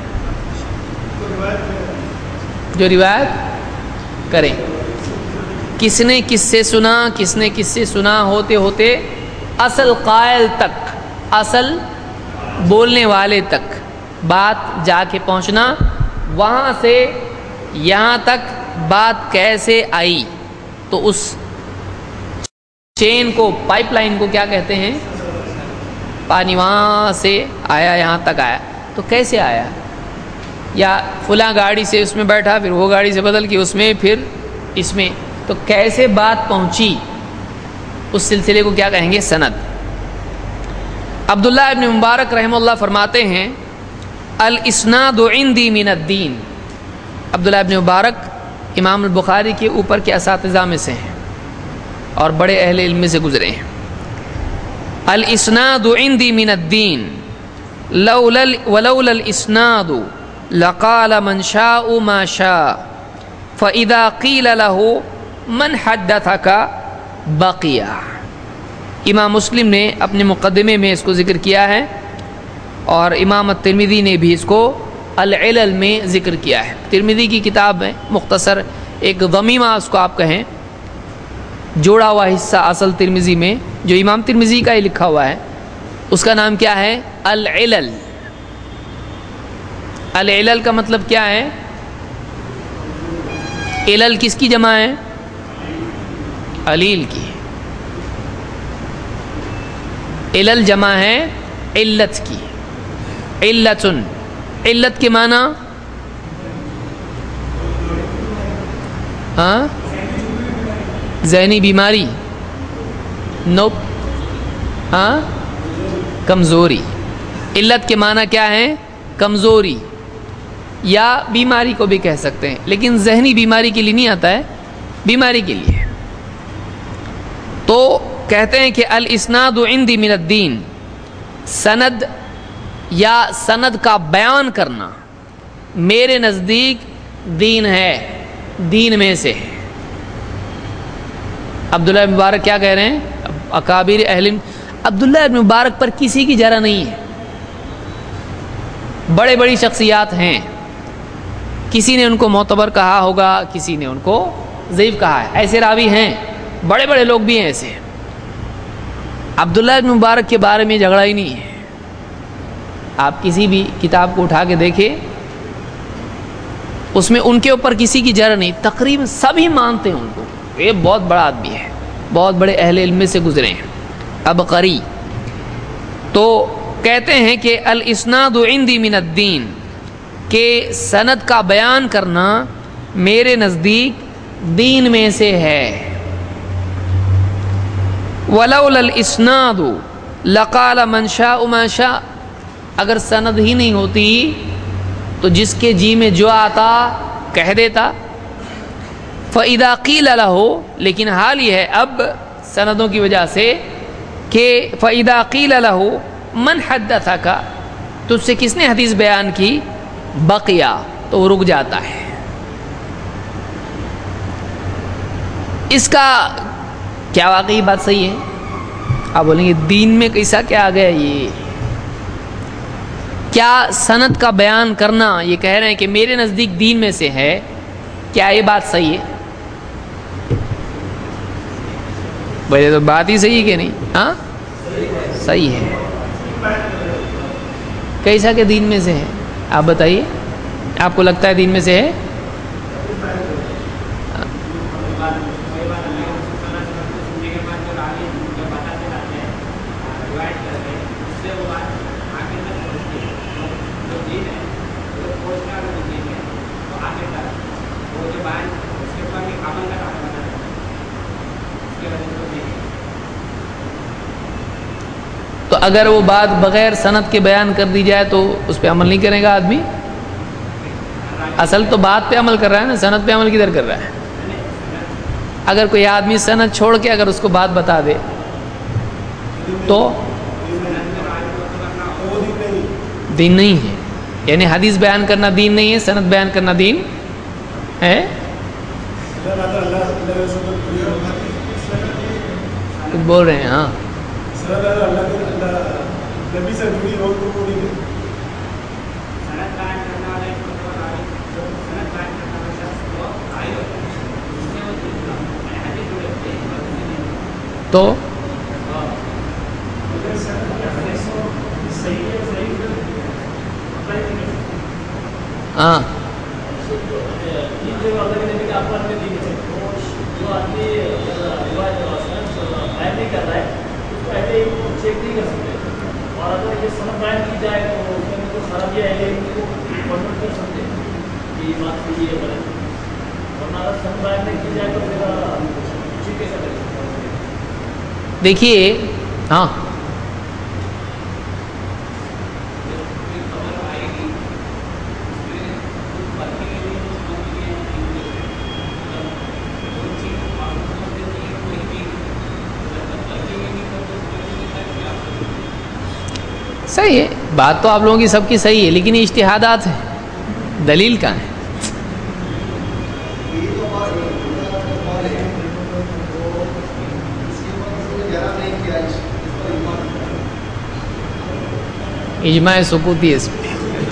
جو روایت کریں، کس نے کس سے سنا، کس نے کس سے سنا، ہوتے ہوتے اصل قائل تک، اصل بولنے والے تک بات جا کے پہنچنا، وہاں سے یہاں تک بات کیسے آئی، تو اس چین کو، پائپ لائن کو کیا کہتے ہیں؟ پانی وہاں سے آیا یہاں تک آیا، تو کیسے آیا؟ یا فلاں گاڑی سے اس میں بیٹھا، پھر وہ گاڑی سے بدل کے اس میں، پھر اس میں، تو کیسے بات پہنچی، اس سلسلے کو کیا کہیں گے؟ سند۔ عبداللہ ابن مبارک رحمہ اللہ فرماتے ہیں الاسناد عندی من الدین۔ عبداللہ ابن مبارک امام البخاری کے اوپر کے اساتذہ میں سے ہیں اور بڑے اہل علم میں سے گزرے ہیں۔ الاسناد عندی من الدین ولولا الاسناد لقال من شاء ما شاء فاذا قیل له من حدثك بقی۔ امام مسلم نے اپنے مقدمے میں اس کو ذکر کیا ہے، اور امام الترمذی نے بھی اس کو العلل میں ذکر کیا ہے۔ ترمذی کی کتاب میں مختصر ایک ضمیمہ اس کو آپ کہیں، جوڑا ہوا حصہ اصل ترمذی میں جو امام ترمذی کا ہی لکھا ہوا ہے، اس کا نام کیا ہے؟ العلل۔ العلل کا مطلب کیا ہے؟ علل کس کی جمع ہے؟ علیل کی۔ علل جمع ہے علت کی، علتن، علت کے معنی ذہنی بیماری، نوپ، کمزوری۔ علت کے معنی کیا ہے؟ کمزوری یا بیماری کو بھی کہہ سکتے ہیں، لیکن ذہنی بیماری کے لیے نہیں آتا ہے، بیماری کے لیے۔ تو کہتے ہیں کہ الاسناد عندی من الدین، سند یا سند کا بیان کرنا میرے نزدیک دین ہے، دین میں سے ہے۔ عبداللہ ابن مبارک کیا کہہ رہے ہیں؟ اکابر اہل، عبداللہ ابن مبارک پر کسی کی جرح نہیں ہے، بڑے بڑی شخصیات ہیں، کسی نے ان کو معتبر کہا ہوگا، کسی نے ان کو ضعیف کہا ہے، ایسے راوی ہیں، بڑے بڑے لوگ بھی ہیں ایسے۔ عبداللہ ابن مبارک کے بارے میں جھگڑا ہی نہیں ہے، آپ کسی بھی کتاب کو اٹھا کے دیکھیں، اس میں ان کے اوپر کسی کی جرح نہیں، تقریباً سبھی مانتے ہیں ان کو، یہ بہت بڑا آدمی ہے، بہت بڑے اہل علم سے گزرے ہیں۔ ابقری تو کہتے ہیں کہ الاسناد عندی من الدین، کہ سند کا بیان کرنا میرے نزدیک دین میں سے ہے. ولولا الاسناد لقال من شاء ما شاء، اگر سند ہی نہیں ہوتی تو جس کے جی میں جو آتا کہہ دیتا. فاذا قیل له، لیکن حال یہ ہے اب سندوں کی وجہ سے کہ فاذا قیل له من حدثک، تجھ سے کس نے حدیث بیان کی، بقیا، تو وہ رک جاتا ہے. اس کا کیا واقعی بات صحیح ہے؟ آپ بولیں گے دین میں کیسا کیا آ گیا یہ؟ کیا سند کا بیان کرنا، یہ کہہ رہے ہیں کہ میرے نزدیک دین میں سے ہے، کیا یہ بات صحیح ہے؟ بھائی تو بات ہی صحیح ہے کہ نہیں؟ ہاں صحیح ہے. کیسا کہ دین میں سے ہے؟ آپ بتائیے، آپ کو لگتا ہے دین میں سے ہے؟ تو اگر وہ بات بغیر سند کے بیان کر دی جائے تو اس پہ عمل نہیں کرے گا آدمی؟ اصل تو بات پہ عمل کر رہا ہے نا، سند پہ عمل کدھر کر رہا ہے؟ اگر کوئی آدمی سند چھوڑ کے اگر اس کو بات بتا دے تو دین نہیں ہے. یعنی حدیث بیان کرنا دین نہیں ہے، سند بیان کرنا دین ہے. کچھ بول رہے ہیں؟ ہاں تو ہاں دیکھیے، ہاں صحیح ہے، بات تو آپ لوگوں کی سب کی صحیح ہے، لیکن یہ اجتہادات ہیں، دلیل کہاں ہے؟ اجماع سکوتی ہے اس میں.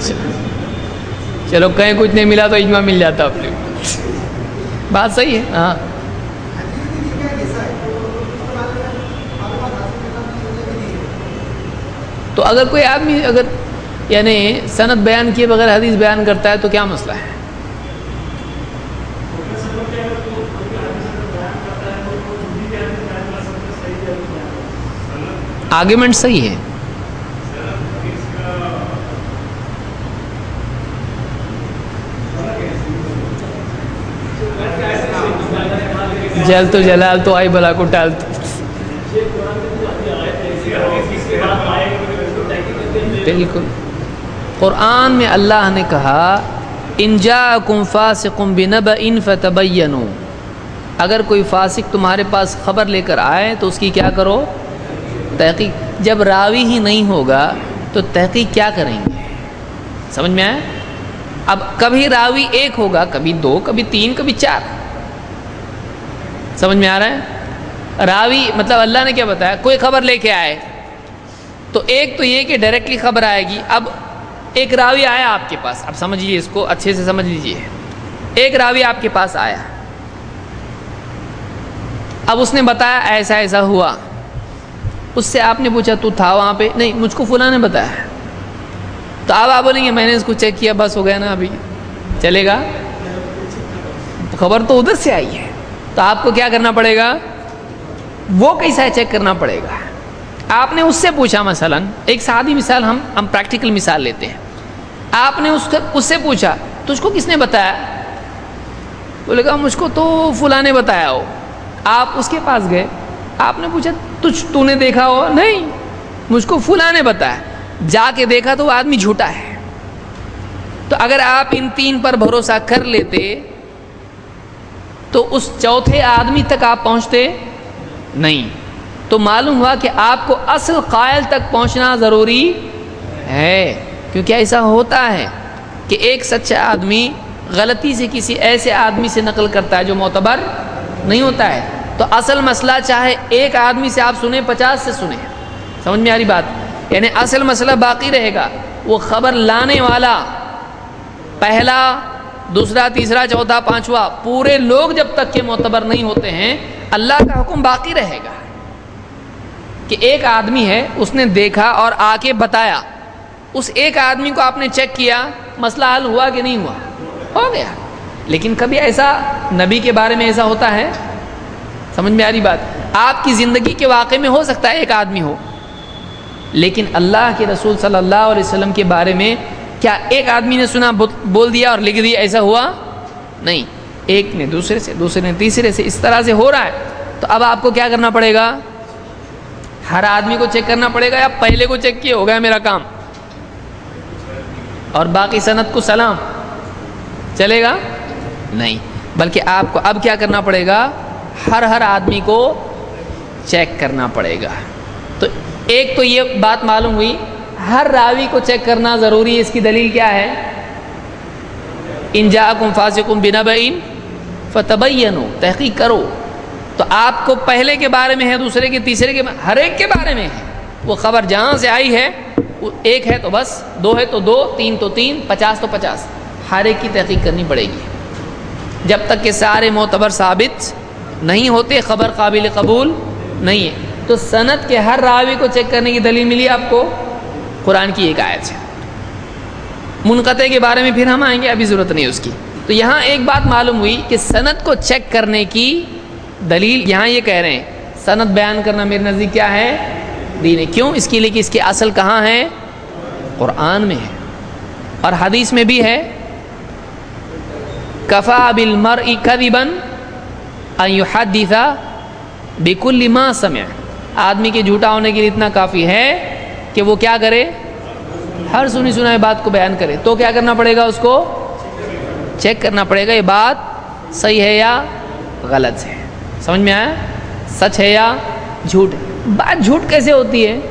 چلو کہیں کچھ نہیں ملا تو اجماع مل جاتا اپنے، بات صحیح ہے. ہاں تو اگر کوئی آدمی اگر یعنی سند بیان کیے بغیر حدیث بیان کرتا ہے تو کیا مسئلہ ہے؟ آرگیومنٹ صحیح ہے. جل تو جلال تو آئی بلا کو ٹال تو. بالکل، قرآن میں اللہ نے کہا ان جاءکم فاسق بنبأ فتبینوا، اگر کوئی فاسق تمہارے پاس خبر لے کر آئے تو اس کی کیا کرو؟ تحقیق. جب راوی ہی نہیں ہوگا تو تحقیق کیا کریں گے؟ سمجھ میں آیا؟ اب کبھی راوی ایک ہوگا، کبھی دو، کبھی تین، کبھی چار. سمجھ میں آ رہا ہے؟ راوی مطلب اللہ نے کیا بتایا؟ کوئی خبر لے کے آئے تو ایک تو یہ کہ ڈائریکٹلی خبر آئے گی. اب ایک راوی آیا آپ کے پاس، اب سمجھیے اس کو اچھے سے سمجھ لیجیے. ایک راوی آپ کے پاس آیا، اب اس نے بتایا ایسا ایسا ہوا. اس سے آپ نے پوچھا تو تھا وہاں پہ؟ نہیں، مجھ کو فلاں نے بتایا. تو اب آپ بولیں گے میں نے اس کو چیک کیا، بس ہو گیا نا، ابھی چلے گا؟ خبر تو ادھر سے آئی ہے، تو آپ کو کیا کرنا پڑے گا؟ وہ کیسا ہے چیک کرنا پڑے گا. آپ نے اس سے پوچھا، مثلا ایک سادی مثال، ہم پریکٹیکل مثال لیتے ہیں، آپ نے اس سے پوچھا تجھ کو کس نے بتایا؟ بولے گا مجھ کو تو فلاں نے بتایا ہو۔ آپ اس کے پاس گئے، آپ نے پوچھا تو نے دیکھا ہو؟ نہیں، مجھ کو فلاں نے بتایا۔ جا کے دیکھا تو وہ آدمی جھوٹا ہے۔ تو اگر آپ ان تین پر بھروسہ کر لیتے تو اس چوتھے آدمی تک آپ پہنچتے نہیں۔ تو معلوم ہوا کہ آپ کو اصل قائل تک پہنچنا ضروری ہے، کیونکہ ایسا ہوتا ہے کہ ایک سچا آدمی غلطی سے کسی ایسے آدمی سے نقل کرتا ہے جو معتبر نہیں ہوتا ہے۔ تو اصل مسئلہ چاہے ایک آدمی سے آپ سنیں 50 سے سنیں، سمجھ میں آ رہی بات؟ یعنی اصل مسئلہ باقی رہے گا، وہ خبر لانے والا پہلا، دوسرا، تیسرا، چوتھا، پانچواں، پورے لوگ جب تک کہ معتبر نہیں ہوتے ہیں اللہ کا حکم باقی رہے گا کہ ایک آدمی ہے، اس نے دیکھا اور آ کے بتایا، اس ایک آدمی کو آپ نے چیک کیا، مسئلہ حل ہوا کہ نہیں ہوا؟ ہو گیا۔ لیکن کبھی ایسا نبی کے بارے میں ایسا ہوتا ہے؟ سمجھ میں آ رہی بات؟ آپ کی زندگی کے واقعے میں ہو سکتا ہے ایک آدمی ہو، لیکن اللہ کے رسول صلی اللہ علیہ وسلم کے بارے میں کیا ایک آدمی نے سنا بول دیا اور لکھ دیا؟ ایسا ہوا نہیں، ایک نے دوسرے سے، دوسرے نے تیسرے سے، اس طرح سے ہو رہا ہے۔ تو اب آپ کو کیا کرنا پڑے گا؟ ہر آدمی کو چیک کرنا پڑے گا، یا پہلے کو چیک کیا ہو گیا میرا کام اور باقی سند کو سلام؟ چلے گا نہیں، بلکہ آپ کو اب کیا کرنا پڑے گا؟ ہر آدمی کو چیک کرنا پڑے گا۔ تو ایک تو یہ بات معلوم ہوئی، ہر راوی کو چیک کرنا ضروری ہے۔ اس کی دلیل کیا ہے؟ ان جاءکم فاسق بنبأ فتبینوا، تحقیق کرو۔ تو آپ کو پہلے کے بارے میں ہے، دوسرے کے، تیسرے کے، ہر ایک کے بارے میں ہے۔ وہ خبر جہاں سے آئی ہے، ایک ہے تو بس، دو ہے تو دو، تین تو تین، 50 تو 50، ہر ایک کی تحقیق کرنی پڑے گی جب تک کہ سارے معتبر ثابت نہیں ہوتے، خبر قابل قبول نہیں ہے۔ تو سند کے ہر راوی کو چیک کرنے کی دلیل ملی آپ کو قرآن کی ایک آیت سے۔ منقطع کے بارے میں پھر ہم آئیں گے، ابھی ضرورت نہیں اس کی۔ تو یہاں ایک بات معلوم ہوئی کہ سند کو چیک کرنے کی دلیل یہاں یہ کہہ رہے ہیں، سند بیان کرنا میرے نزدیک کیا ہے؟ دین ہے۔ کیوں؟ اس کے لیے کہ اس کے اصل کہاں ہے؟ قرآن میں ہے، اور حدیث میں بھی ہے، کفا بالمرء کذبا ان یحدث بکل ما سمع۔ آدمی کے جھوٹا ہونے کے لیے اتنا کافی ہے کہ وہ کیا کرے؟ ہر سنی سنائی بات کو بیان کرے۔ تو کیا کرنا پڑے گا؟ اس کو چیک کرنا پڑے گا، یہ بات صحیح ہے یا غلط ہے۔ سمجھ میں آیا؟ سچ ہے یا جھوٹ ہے؟ بات جھوٹ کیسے ہوتی ہے؟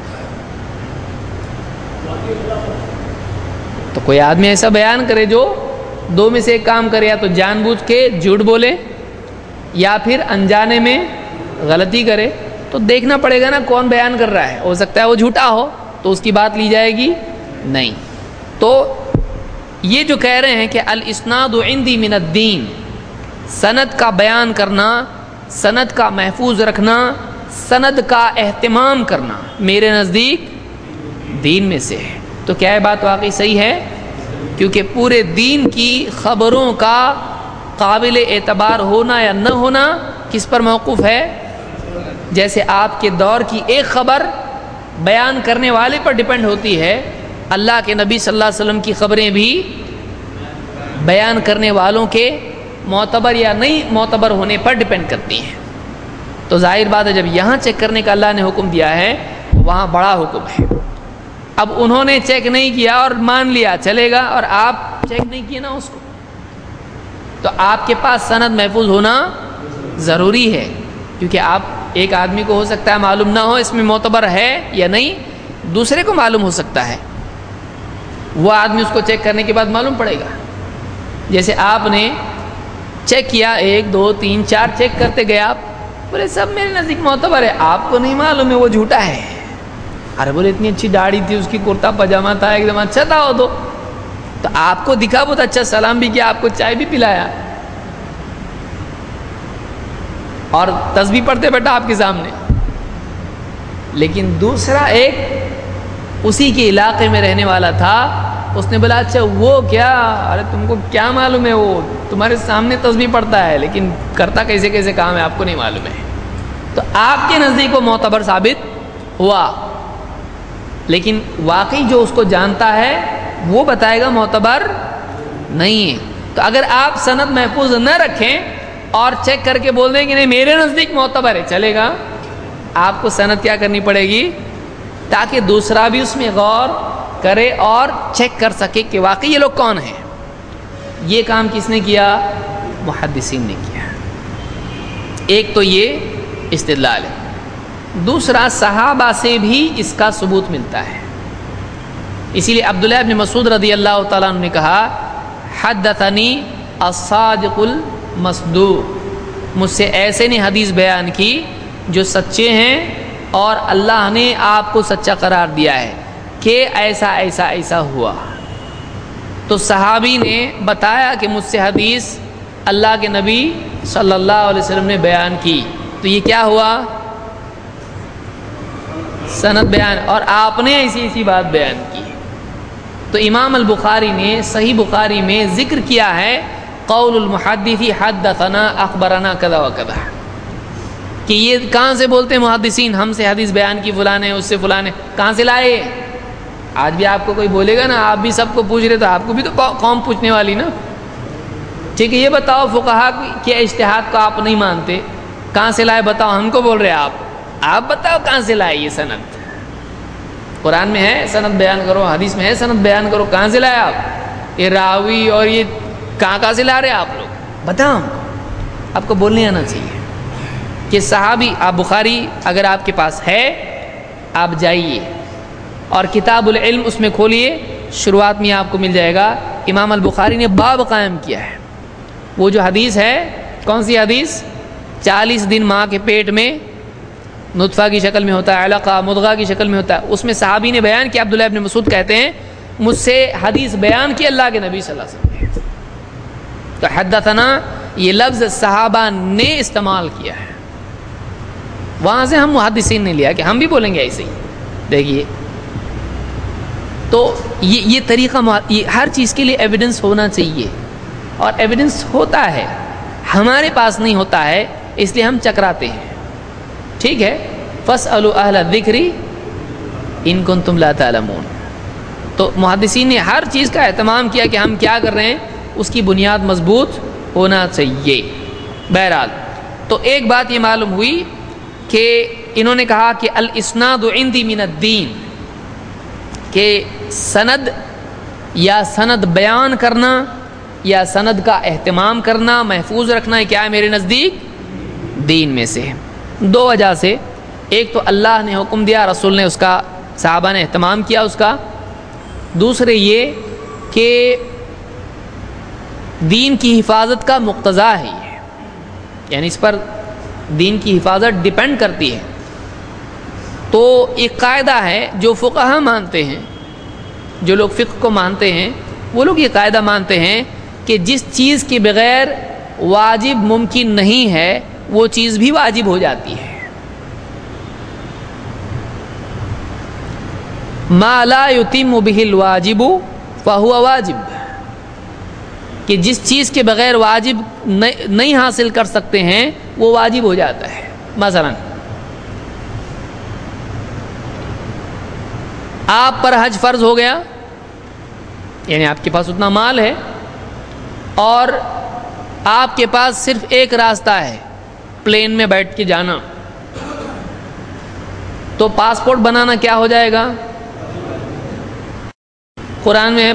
تو کوئی آدمی ایسا بیان کرے جو دو میں سے ایک کام کرے، یا تو جان بوجھ کے جھوٹ بولے یا پھر انجانے میں غلطی کرے، تو دیکھنا پڑے گا نا کون بیان کر رہا ہے۔ ہو سکتا ہے وہ جھوٹا ہو تو اس کی بات لی جائے گی نہیں۔ تو یہ جو کہہ رہے ہیں کہ الاسناد عندی من الدین، سند کا بیان کرنا، سند کا محفوظ رکھنا، سند کا اہتمام کرنا میرے نزدیک دین میں سے ہے۔ تو کیا یہ بات واقعی صحیح ہے؟ کیونکہ پورے دین کی خبروں کا قابل اعتبار ہونا یا نہ ہونا کس پر موقوف ہے؟ جیسے آپ کے دور کی ایک خبر بیان کرنے والے پر ڈیپینڈ ہوتی ہے، اللہ کے نبی صلی اللہ علیہ وسلم کی خبریں بھی بیان کرنے والوں کے معتبر یا نہیں معتبر ہونے پر ڈیپینڈ کرتی ہیں۔ تو ظاہر بات ہے جب یہاں چیک کرنے کا اللہ نے حکم دیا ہے، وہاں بڑا حکم ہے۔ اب انہوں نے چیک نہیں کیا اور مان لیا چلے گا، اور آپ چیک نہیں کیے نا اس کو، تو آپ کے پاس سند محفوظ ہونا ضروری ہے، کیونکہ آپ ایک آدمی کو ہو سکتا ہے معلوم نہ ہو اس میں معتبر ہے یا نہیں، دوسرے کو معلوم ہو سکتا ہے، وہ آدمی اس کو چیک کرنے کے بعد معلوم پڑے گا۔ جیسے آپ نے چیک کیا، 1 2 3 4 چیک کرتے گئے، آپ بولے سب میرے نزدیک معتبر ہے، آپ کو نہیں معلوم ہے وہ جھوٹا ہے۔ ارے بولے اتنی اچھی داڑھی تھی اس کی، کرتا پاجامہ تھا، ایک دم اچھا تھا وہ تو آپ کو دکھا بہت اچھا، سلام بھی کیا، آپ کو چائے بھی پلایا اور تسبیح پڑھتے بیٹھا آپ کے سامنے، لیکن دوسرا ایک اسی کے علاقے میں رہنے والا تھا، اس نے بولا اچھا وہ کیا، ارے تم کو کیا معلوم ہے، وہ تمہارے سامنے تسبیح پڑھتا ہے لیکن کرتا کیسے کیسے کام ہے آپ کو نہیں معلوم ہے۔ تو آپ کے نزدیک وہ معتبر ثابت ہوا، لیکن واقعی جو اس کو جانتا ہے وہ بتائے گا معتبر نہیں ہے۔ تو اگر آپ سند محفوظ نہ رکھیں اور چیک کر کے بول دیں کہ نہیں میرے نزدیک معتبر ہے، چلے گا؟ آپ کو سند کیا کرنی پڑے گی تاکہ دوسرا بھی اس میں غور کرے اور چیک کر سکے کہ واقعی یہ لوگ کون ہیں۔ یہ کام کس نے کیا؟ محدثین نے کیا۔ ایک تو یہ استدلال ہے، دوسرا صحابہ سے بھی اس کا ثبوت ملتا ہے۔ اسی لیے عبداللہ ابن مسعود رضی اللہ تعالیٰ عنہ نے کہا حدثنی الصادق المصدوق، مجھ سے ایسے نے حدیث بیان کی جو سچے ہیں اور اللہ نے آپ کو سچا قرار دیا ہے کہ ایسا ایسا ایسا ہوا۔ تو صحابی نے بتایا کہ مجھ سے حدیث اللہ کے نبی صلی اللہ علیہ وسلم نے بیان کی، تو یہ کیا ہوا؟ سند بیان، اور آپ نے ایسی ایسی بات بیان کی۔ تو امام البخاری نے صحیح بخاری میں ذکر کیا ہے قول المحدث حدثنا اخبرنا کذا و کذا، کہ یہ کہاں سے بولتے ہیں محدثین؟ ہم سے حدیث بیان کی فلاں نے، اس سے فلاں نے، کہاں سے لائے؟ آج بھی آپ کو کوئی بولے گا نا، آپ بھی سب کو پوچھ رہے تو آپ کو بھی تو قوم پوچھنے والی نا۔ ٹھیک ہے، یہ بتاؤ فقہا کے اجتہاد کو آپ نہیں مانتے، کہاں سے لائے بتاؤ؟ ہم کو بول رہے آپ بتاؤ کہاں سے لائے یہ سند؟ قرآن میں ہے سند بیان کرو، حدیث میں ہے سند بیان کرو، کہاں سے لائے آپ؟ یہ راوی اور یہ کہاں سے لا رہے آپ لوگ؟ بتاؤ، آپ کو بولنے آنا چاہیے کہ صحابی، آپ بخاری اگر آپ کے پاس ہے آپ جائیے اور کتاب العلم اس میں کھولیے، شروعات میں آپ کو مل جائے گا امام البخاری نے باب قائم کیا ہے۔ وہ جو حدیث ہے، کون سی حدیث؟ 40 دن ماں کے پیٹ میں نطفہ کی شکل میں ہوتا ہے، علقہ مضغہ کی شکل میں ہوتا ہے، اس میں صحابی نے بیان کیا، عبداللہ ابن مسعود کہتے ہیں مجھ سے حدیث بیان کی اللہ کے نبی صلی اللہ علیہ وسلم نے۔ تو حدثنا یہ لفظ صحابہ نے استعمال کیا ہے، وہاں سے ہم محدثین نے لیا کہ ہم بھی بولیں گے ایسے ہی۔ دیکھیے تو یہ طریقہ، یہ ہر چیز کے لیے ایویڈنس ہونا چاہیے، اور ایویڈنس ہوتا ہے، ہمارے پاس نہیں ہوتا ہے اس لیے ہم چکراتے ہیں۔ ٹھیک ہے، فاسألوا اہل الذکر ان کنتم لا تعلمون۔ تو محدثین نے ہر چیز کا اہتمام کیا کہ ہم کیا کر رہے ہیں، اس کی بنیاد مضبوط ہونا چاہیے۔ بہرحال تو ایک بات یہ معلوم ہوئی کہ انہوں نے کہا کہ الاسناد عندی من الدین، کہ سند یا سند بیان کرنا یا سند کا اہتمام کرنا، محفوظ رکھنا، کیا ہے میرے نزدیک؟ دین میں سے۔ دو وجہ سے، ایک تو اللہ نے حکم دیا، رسول نے اس کا، صحابہ نے اہتمام کیا اس کا، دوسرے یہ کہ دین کی حفاظت کا مقتضا ہے یہ، یعنی اس پر دین کی حفاظت ڈیپینڈ کرتی ہے۔ تو ایک قاعدہ ہے جو فقہا مانتے ہیں، جو لوگ فقہ کو مانتے ہیں وہ لوگ یہ قاعدہ مانتے ہیں کہ جس چیز کے بغیر واجب ممکن نہیں ہے وہ چیز بھی واجب ہو جاتی ہے۔ ما لا یتم بہ الواجب فہو واجب، کہ جس چیز کے بغیر واجب نہیں حاصل کر سکتے ہیں وہ واجب ہو جاتا ہے۔ مثلا آپ پر حج فرض ہو گیا، یعنی آپ کے پاس اتنا مال ہے اور آپ کے پاس صرف ایک راستہ ہے پلین میں بیٹھ کے جانا، تو پاسپورٹ بنانا کیا ہو جائے گا؟ قرآن میں ہے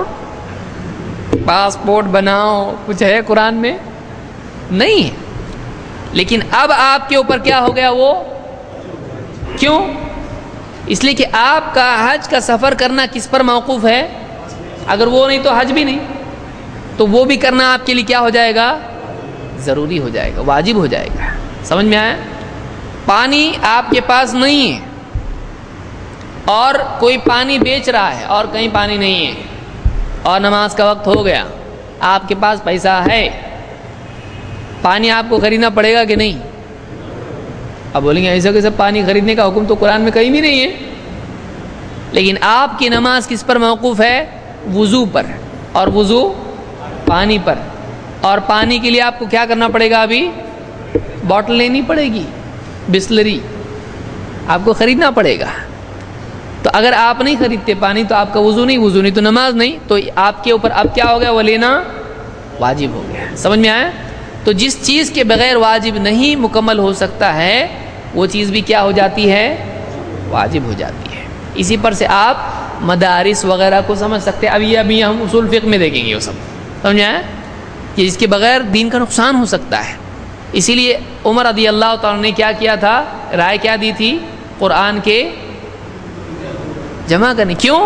پاسپورٹ بناؤ، کچھ ہے قرآن میں؟ نہیں ہے۔ لیکن اب آپ کے اوپر کیا ہو گیا وہ؟ کیوں؟ اس لیے کہ آپ کا حج کا سفر کرنا کس پر موقوف ہے؟ اگر وہ نہیں تو حج بھی نہیں، تو وہ بھی کرنا آپ کے لیے کیا ہو جائے گا؟ ضروری ہو جائے گا، واجب ہو جائے گا۔ سمجھ میں آیا؟ پانی آپ کے پاس نہیں ہے اور کوئی پانی بیچ رہا ہے اور کہیں پانی نہیں ہے اور نماز کا وقت ہو گیا، آپ کے پاس پیسہ ہے، پانی آپ کو خریدنا پڑے گا کہ نہیں؟ اب بولیں گے ایسا کہ سب پانی خریدنے کا حکم تو قرآن میں کہیں بھی نہیں ہے، لیکن آپ کی نماز کس پر موقوف ہے؟ وضو پر، اور وضو پانی پر، اور پانی کے لیے آپ کو کیا کرنا پڑے گا؟ ابھی بوٹل لینی پڑے گی، بسلری، آپ کو خریدنا پڑے گا. تو اگر آپ نہیں خریدتے پانی تو آپ کا وضو نہیں تو نماز نہیں, تو آپ کے اوپر اب کیا ہو گیا, وہ لینا واجب ہو گیا. سمجھ میں آیا؟ تو جس چیز کے بغیر واجب نہیں مکمل ہو سکتا ہے وہ چیز بھی کیا ہو جاتی ہے, واجب ہو جاتی ہے. اسی پر سے آپ مدارس وغیرہ کو سمجھ سکتے ہیں. ابھی ہم اصول فقہ میں دیکھیں گے وہ سب. سمجھ میں آیا کہ اس کے بغیر دین کا نقصان ہو سکتا ہے. اسی لیے عمر رضی اللہ تعالیٰ نے کیا کیا تھا, رائے کیا دی تھی, قرآن کے جمع کرنے. کیوں؟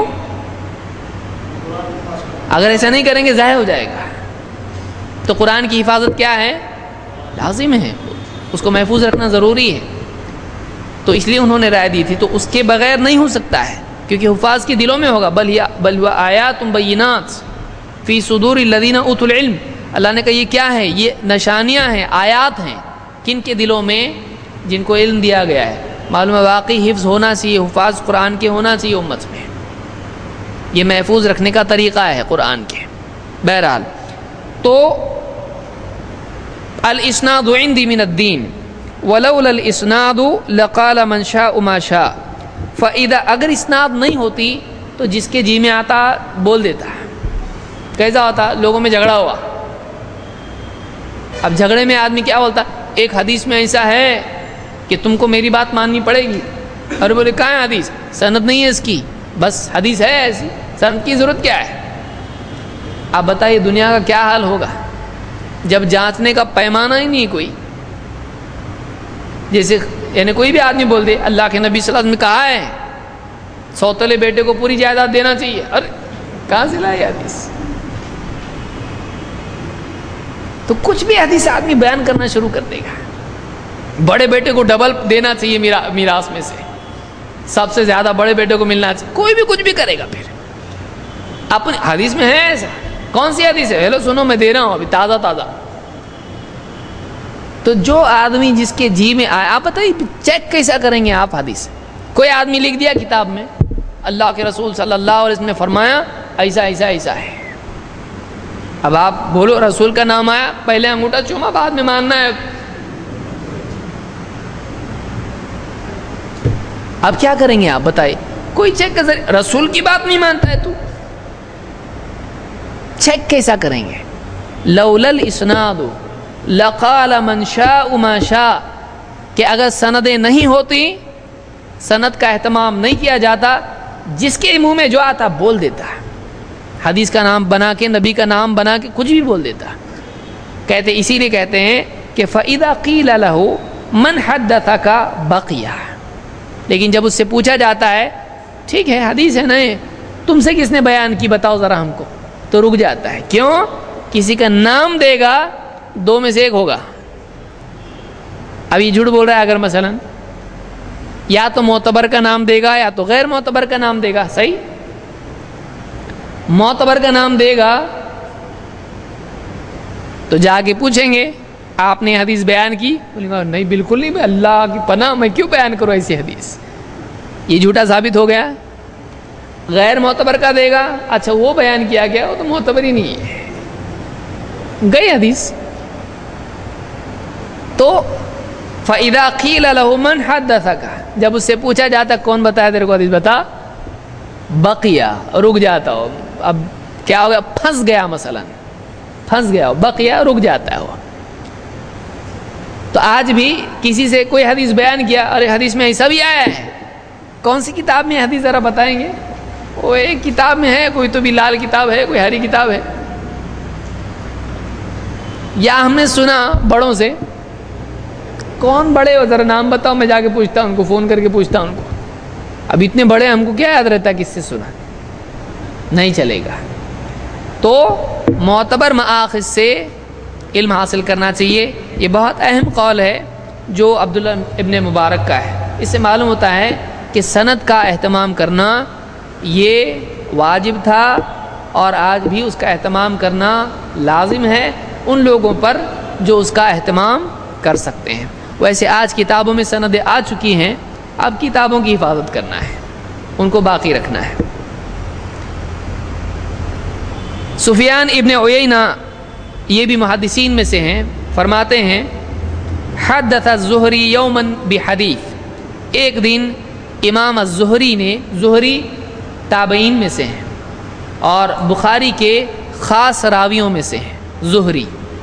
اگر ایسا نہیں کریں گے ضائع ہو جائے گا. تو قرآن کی حفاظت کیا ہے, لازم ہے, اس کو محفوظ رکھنا ضروری ہے. تو اس لیے انہوں نے رائے دی تھی. تو اس کے بغیر نہیں ہو سکتا ہے کیونکہ حفاظ کے دلوں میں ہوگا. بل ہوا آیات بینات فی صدور الذین اوتوا العلم. اللہ نے کہا یہ کیا ہے, یہ نشانیاں ہیں, آیات ہیں کن کے دلوں میں, جن کو علم دیا گیا ہے. معلوم ہے واقعی حفظ ہونا چاہیے, حفاظ قرآن کے ہونا چاہیے امت میں. یہ محفوظ رکھنے کا طریقہ ہے قرآن کے. بہرحال تو الاسناد عندی من الدین ولولا الاسناد لقال من شاء ما شاء. فاذا اگر اسناد نہیں ہوتی تو جس کے جی میں آتا بول دیتا. کیسا ہوتا, لوگوں میں جھگڑا ہوا, اب جھگڑے میں آدمی کیا بولتا, ایک حدیث میں ایسا ہے کہ تم کو میری بات ماننی پڑے گی. اور بولے کہاں ہے حدیث, سند نہیں ہے اس کی, بس حدیث ہے ایسی, سند کی ضرورت کیا ہے. آپ بتائیے دنیا کا کیا حال ہوگا جب جانچنے کا پیمانہ ہی نہیں کوئی. جیسے یعنی کوئی بھی آدمی بول دے اللہ کے نبی صلی اللہ علیہ وسلم نے کہا ہے سوتلے بیٹے کو پوری جائیداد دینا چاہیے. ارے کہاں سے لائے حدیث. تو کچھ بھی حدیث آدمی بیان کرنا شروع کر دے گا. بڑے بیٹے کو ڈبل دینا چاہیے میراث میں سے, سب سے زیادہ بڑے بیٹے کو ملنا چاہیے. کوئی بھی کچھ بھی کرے گا. پھر اپنی حدیث میں ہے ایسا, کون سی حدیث ہے, ہیلو سنو میں دے رہا ہوں ابھی تازہ. تو جو آدمی جس کے جی میں آئے, آپ بتائیے چیک کیسا کریں گے آپ حدیث. کوئی آدمی لکھ دیا کتاب میں اللہ کے رسول صلی اللہ علیہ وسلم نے فرمایا ایسا ایسا ایسا ہے. اب آپ بولو رسول کا نام آیا, پہلے انگوٹھا چوما, بعد میں ماننا ہے. اب کیا کریں گے آپ بتائیے. کوئی چیک کا ذریعہ, رسول کی بات نہیں مانتا ہے تو چیک کیسا کریں گے. لولا الاسناد لقال من شاء ما شاء, کہ اگر سندیں نہیں ہوتی, سند کا اہتمام نہیں کیا جاتا, جس کے منہ میں جو آتا بول دیتا. حدیث کا نام بنا کے, نبی کا نام بنا کے کچھ بھی بول دیتا. کہتے اسی لیے کہتے ہیں کہ فَإِذَا قِيلَ لَهُ مَنْ حَدَّثَكَ بَقِيَ. لیکن جب اس سے پوچھا جاتا ہے ٹھیک ہے حدیث ہے نہیں, تم سے کس نے بیان کی بتاؤ ذرا ہم کو, تو رک جاتا ہے. کیوں؟ کسی کا نام دے گا, دو میں سے ایک ہوگا. اب یہ جھوٹ بول رہا ہے اگر مثلا, یا تو معتبر کا نام دے گا یا تو غیر معتبر کا نام دے گا. صحیح, معتبر کا نام دے گا تو جا کے پوچھیں گے آپ نے حدیث بیان کی, بولیں گا نہیں بالکل نہیں, اللہ کی پناہ میں کیوں بیان کروں ایسی حدیث. یہ جھوٹا ثابت ہو گیا. غیر معتبر کا دے گا, اچھا وہ بیان کیا گیا, وہ تو معتبر ہی نہیں ہے, گئی حدیث. تو فَإِذَا قِيلَ لَهُ مَنْ حَدَّثَكَ, جب اس سے پوچھا جاتا کون بتایا تیرے کو حدیث, بتا, بقیہ, رک جاتا ہو. اب کیا ہو گیا, پھنس گیا, مثلا پھنس گیا ہو, بقیہ رک جاتا ہے وہ. تو آج بھی کسی سے کوئی حدیث بیان کیا, ارے حدیث میں ایسا بھی آیا ہے, کون سی کتاب میں حدیث ذرا بتائیں گے. وہ ایک کتاب میں ہے, کوئی تو بھی لال کتاب ہے, کوئی ہری کتاب ہے. یا ہم نے سنا بڑوں سے, کون بڑے ہو ذرا نام بتاؤ, میں جا کے پوچھتا ہوں ان کو, فون کر کے پوچھتا ہوں ان کو. اب اتنے بڑے ہم کو کیا یاد رہتا ہے کس سے سنا, نہیں چلے گا. تو معتبر مآخذ سے علم حاصل کرنا چاہیے. یہ بہت اہم قول ہے جو عبداللہ ابن مبارک کا ہے. اس سے معلوم ہوتا ہے کہ سند کا اہتمام کرنا یہ واجب تھا اور آج بھی اس کا اہتمام کرنا لازم ہے ان لوگوں پر جو اس کا اہتمام کر سکتے ہیں. ویسے آج کتابوں میں سندیں آ چکی ہیں, اب کتابوں کی حفاظت کرنا ہے, ان کو باقی رکھنا ہے. سفیان ابن عیینہ یہ بھی محدثین میں سے ہیں, فرماتے ہیں حدث الزہری یوما بحدیث ایک دن امام الزہری نے، زہری تابعین میں سے ہیں اور بخاری کے خاص راویوں میں سے ہیں، زہری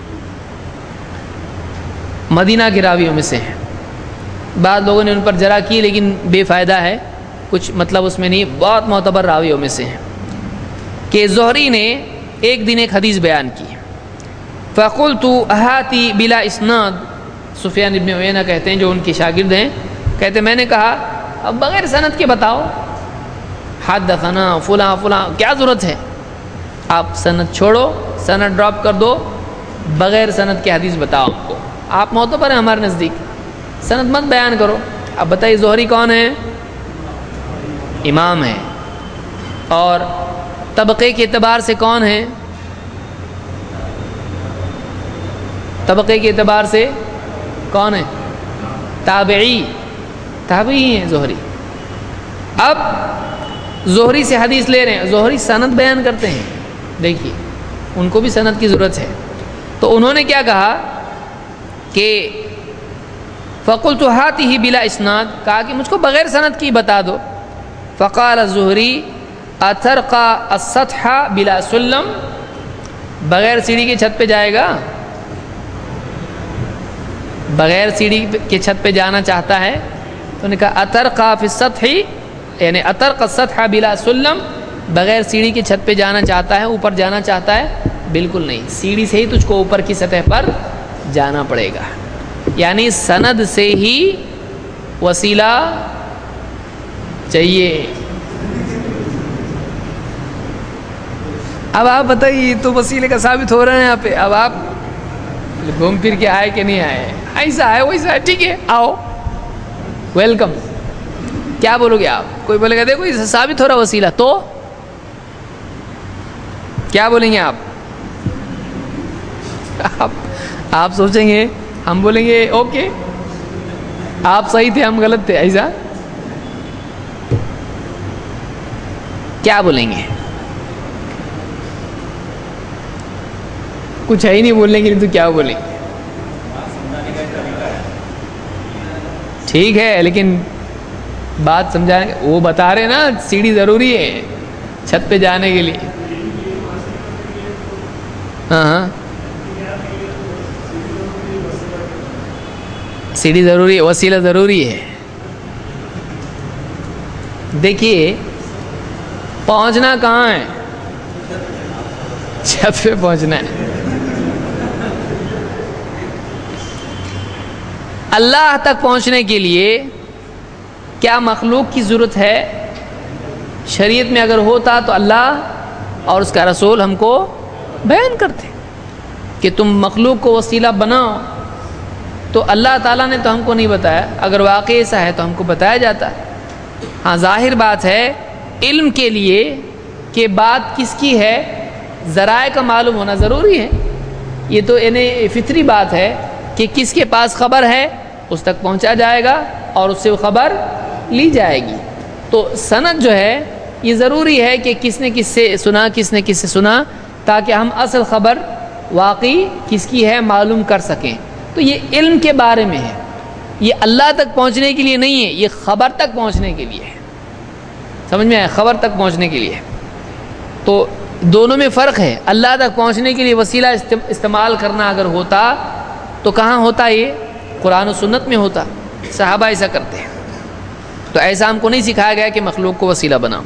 مدینہ کے راویوں میں سے ہیں، بعض لوگوں نے ان پر جرح کی لیکن بے فائدہ ہے، کچھ مطلب اس میں نہیں، بہت معتبر راویوں میں سے ہیں کہ زہری نے ایک دن ایک حدیث بیان کی، فقلت احاتی بلا اسناد، سفیان ابن عیینہ کہتے ہیں جو ان کے شاگرد ہیں، کہتے میں نے کہا اب بغیر سند کے بتاؤ، حدثنا فلاں فلاں، کیا ضرورت ہے، آپ سند چھوڑو، سند ڈراپ کر دو، بغیر سند کے حدیث بتاؤ ہم کو، آپ معتبر ہیں ہمارے نزدیک، سند مت بیان کرو۔ اب بتائیے زہری کون ہے؟ امام ہے، اور طبقے کے اعتبار سے کون ہے؟ طبقے کے اعتبار سے کون ہے؟ تابعی ہیں زہری۔ اب زہری سے حدیث لے رہے ہیں، زہری سند بیان کرتے ہیں، دیکھیے ان کو بھی سند کی ضرورت ہے، تو انہوں نے کیا کہا کہ فقلت هاته بلا اسناد، کہا کہ مجھ کو بغیر سند کی بتا دو، فقال الزہری اترقى السطح بلا سلم، بغیر سیڑھی کی چھت پہ جائے گا، بغیر سیڑھی کے چھت پہ جانا چاہتا ہے، تو نے کہا اترقى في السطح، یعنی اترقى السطح بلا سلم، بغیر سیڑھی کی چھت پہ جانا چاہتا ہے، اوپر جانا چاہتا ہے، بالکل نہیں، سیڑھی سے ہی تجھ کو اوپر کی سطح پر جانا پڑے گا، یعنی سند سے ہی وسیلہ چاہیے۔ اب آپ بتائیے تو وسیلے کا ثابت ہو رہا ہے یہاں پہ، اب آپ گھوم پھر کے آئے کہ نہیں آئے، ایسا ہے ویسا ہے، ٹھیک ہے آؤ ویلکم، کیا بولو گے آپ؟ کوئی بولے گا دیکھو اسے ثابت ہو رہا وسیلہ، تو کیا بولیں گے آپ؟ آپ سوچیں گے، ہم بولیں گے اوکے آپ صحیح تھے ہم غلط تھے، ایسا کیا بولیں گے؟ کچھ ہے ہی نہیں بولنے کے لیے تو کیا بولیں گے؟ ٹھیک ہے لیکن بات سمجھانے، وہ بتا رہے نا سیڑھی ضروری ہے چھت پہ جانے کے لیے، ہاں سیڑھی ضروری ہے، وسیلہ ضروری ہے۔ دیکھیے پہنچنا کہاں ہے؟ چھت پہ پہنچنا ہے۔ اللہ تک پہنچنے کے لیے کیا مخلوق کی ضرورت ہے؟ شریعت میں اگر ہوتا تو اللہ اور اس کا رسول ہم کو بیان کرتے کہ تم مخلوق کو وسیلہ بناؤ، تو اللہ تعالیٰ نے تو ہم کو نہیں بتایا، اگر واقعی ایسا ہے تو ہم کو بتایا جاتا ہے۔ ہاں ظاہر بات ہے علم کے لیے کہ بات کس کی ہے، ذرائع کا معلوم ہونا ضروری ہے، یہ تو یعنی فطری بات ہے کہ کس کے پاس خبر ہے اس تک پہنچا جائے گا اور اس سے وہ خبر لی جائے گی، تو سند جو ہے یہ ضروری ہے کہ کس نے کس سے سنا، کس نے کس سے سنا، تاکہ ہم اصل خبر واقعی کس کی ہے معلوم کر سکیں۔ تو یہ علم کے بارے میں ہے، یہ اللہ تک پہنچنے کے لیے نہیں ہے، یہ خبر تک پہنچنے کے لیے ہے، سمجھ میں آیا؟ خبر تک پہنچنے کے لیے، تو دونوں میں فرق ہے۔ اللہ تک پہنچنے کے لیے وسیلہ استعمال کرنا اگر ہوتا تو کہاں ہوتا؟ یہ قرآن و سنت میں ہوتا، صحابہ ایسا کرتے ہیں، تو ایسا ہم کو نہیں سکھایا گیا کہ مخلوق کو وسیلہ بناؤ۔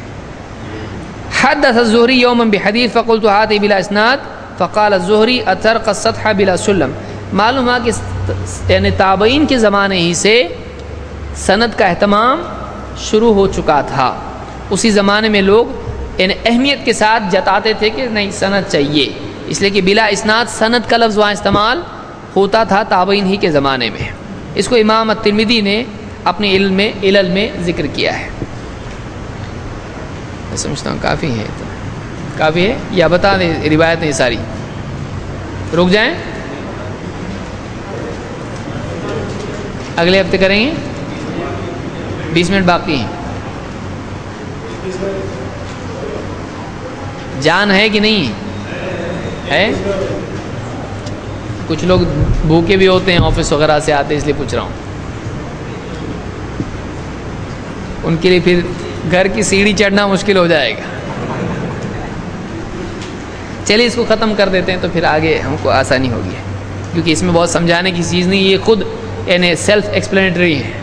حدث الزہری یوما بحدیث فقلت هاته بلا اسناد فقال الزہری اترقى السطح بلا سلم، معلوم ہے کہ یعنی تابعین کے زمانے ہی سے سند کا اہتمام شروع ہو چکا تھا، اسی زمانے میں لوگ یعنی اہمیت کے ساتھ جتاتے تھے کہ نہیں سند چاہیے، اس لیے کہ بلا اسناد سند کا لفظ وہاں استعمال ہوتا تھا تابعین ہی کے زمانے میں۔ اس کو امام الترمذی نے اپنے علل میں ذکر کیا ہے۔ میں سمجھتا ہوں کافی ہے، کافی ہے یا بتا دیں روایتیں ساری، رک جائیں اگلے ہفتے کریں گے، 20 منٹ باقی ہیں، جان ہے کہ نہیں ہے؟ کچھ لوگ بھوکے بھی ہوتے ہیں، آفس وغیرہ سے آتے ہیں، اس لیے پوچھ رہا ہوں۔ ان کے لیے پھر گھر کی سیڑھی چڑھنا مشکل ہو جائے گا. چلیے اس کو ختم کر دیتے ہیں تو پھر آگے ہم کو آسانی ہوگی، کیونکہ اس میں بہت سمجھانے کی چیز نہیں، یہ خود یعنی سیلف ایکسپلینیٹری ہے.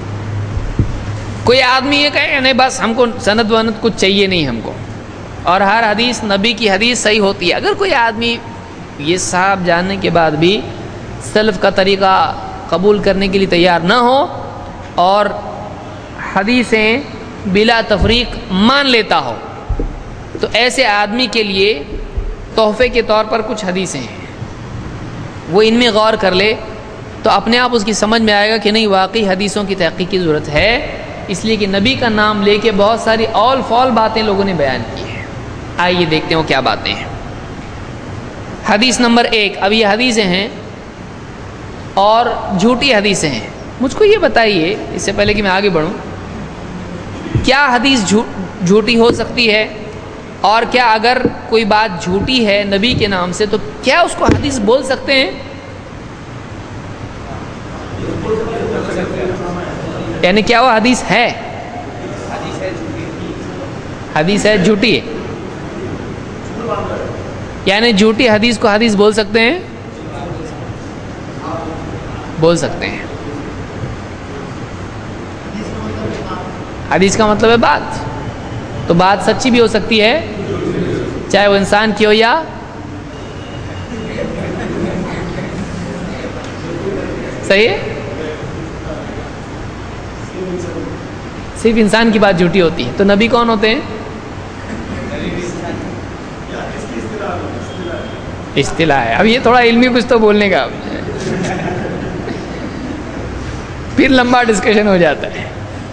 کوئی آدمی یہ کہے نہیں بس ہم کو سند وند کچھ چاہیے نہیں ہم کو، اور ہر حدیث نبی کی حدیث صحیح ہوتی ہے. اگر کوئی آدمی یہ صاحب جاننے کے بعد بھی سلف کا طریقہ قبول کرنے کے لیے تیار نہ ہو اور حدیثیں بلا تفریق مان لیتا ہو، تو ایسے آدمی کے لیے تحفے کے طور پر کچھ حدیثیں ہیں، وہ ان میں غور کر لے تو اپنے آپ اس کی سمجھ میں آئے گا کہ نہیں واقعی حدیثوں کی تحقیق کی ضرورت ہے، اس لیے کہ نبی کا نام لے کے بہت ساری اول فال باتیں لوگوں نے بیان کی ہیں. آئیے دیکھتے ہیں وہ کیا باتیں ہیں. حدیث نمبر 1. اب یہ حدیثیں ہیں اور جھوٹی حدیثیں ہیں. مجھ کو یہ بتائیے اس سے پہلے کہ میں آگے بڑھوں، کیا حدیث جھوٹی ہو سکتی ہے؟ اور کیا اگر کوئی بات جھوٹی ہے نبی کے نام سے تو کیا اس کو حدیث بول سکتے ہیں؟ یعنی کیا وہ حدیث ہے؟ حدیث ہے جھوٹی ہے، یعنی جھوٹی حدیث کو حدیث بول سکتے ہیں؟ بول سکتے ہیں. حدیث کا مطلب ہے بات، تو بات سچی بھی ہو سکتی ہے چاہے وہ انسان کی ہو یا صحیح ہے. صرف انسان کی بات جھوٹی ہوتی ہے، تو نبی کون ہوتے ہیں؟ اصطلاح ہے. اب یہ تھوڑا علمی کچھ تو بولنے کا پھر لمبا ڈسکشن ہو جاتا ہے.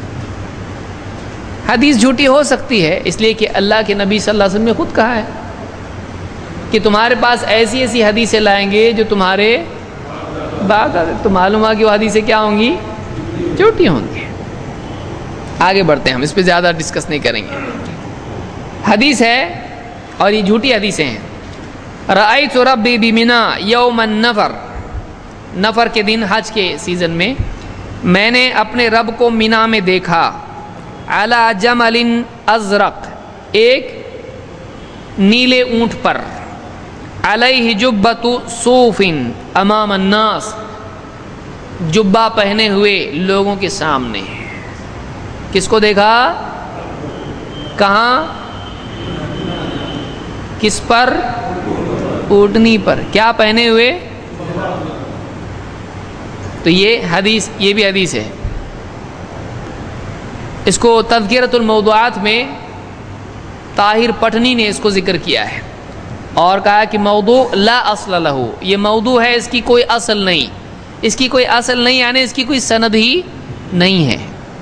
حدیث جھوٹی ہو سکتی ہے اس لیے کہ اللہ کے نبی صلی اللہ علیہ وسلم نے خود کہا ہے کہ تمہارے پاس ایسی ایسی حدیثیں لائیں گے جو تمہارے بات تو معلوم ہوا کہ وہ حدیثیں کیا ہوں گی؟ جھوٹی ہوں گی. آگے بڑھتے ہیں، ہم اس پہ زیادہ ڈسکس نہیں کریں گے. حدیث ہے اور یہ جھوٹی حدیثیں ہیں. رأیت ربی بمنا یوم النفر، نفر کے دن حج کے سیزن میں نے اپنے رب کو مینا میں دیکھا. علی جمل ازرق، ایک نیلے اونٹ پر. علیہ جبۃ صوف امام الناس، جبہ پہنے ہوئے لوگوں کے سامنے. کس کو دیکھا؟ کہاں؟ کس پر؟ اونٹنی پر. کیا پہنے ہوئے؟ تو یہ حدیث، یہ بھی حدیث ہے. اس کو تذکرۃ الموضوعات میں طاہر پٹھنی نے اس کو ذکر کیا ہے اور کہا کہ موضوع لا اصل لہ، یہ موضوع ہے، اس کی کوئی اصل نہیں، اس کی کوئی اصل نہیں یعنی اس کی کوئی سند ہی نہیں ہے.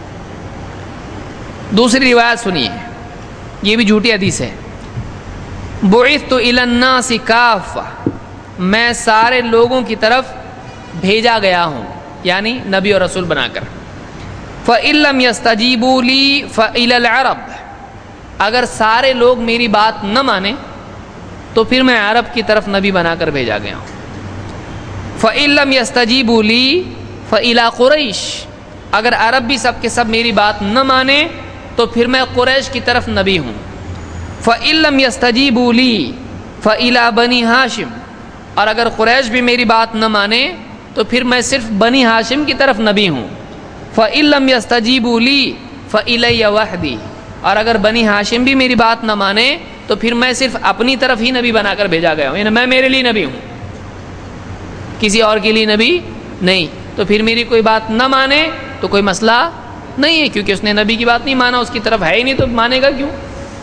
دوسری روایت سنیے، یہ بھی جھوٹی حدیث ہے. بعثت الی الناس کافہ، میں سارے لوگوں کی طرف بھیجا گیا ہوں، یعنی نبی اور رسول بنا کر. فإن لم يستجیبوا لی فإلی العرب، اگر سارے لوگ میری بات نہ مانیں تو پھر میں عرب کی طرف نبی بنا کر بھیجا گیا ہوں. فإن لم يستجیبوا لی فإلی قریش، اگر عرب بھی سب کے سب میری بات نہ مانیں تو پھر میں قریش کی طرف نبی ہوں. فإن لم يستجیبوا لی فإلی بنی ہاشم، اور اگر قریش بھی میری بات نہ مانے تو پھر میں صرف بنی ہاشم کی طرف نبی ہوں. فإن لم يستجیبوا لی فإلی وحدی، اور اگر بنی ہاشم بھی میری بات نہ مانے تو پھر میں صرف اپنی طرف ہی نبی بنا کر بھیجا گیا ہوں، یعنی میں میرے لیے نبی ہوں، کسی اور کے لیے نبی نہیں. تو پھر میری کوئی بات نہ مانے تو کوئی مسئلہ نہیں ہے، کیونکہ اس نے نبی کی بات نہیں مانا، اس کی طرف ہے ہی نہیں تو مانے گا کیوں؟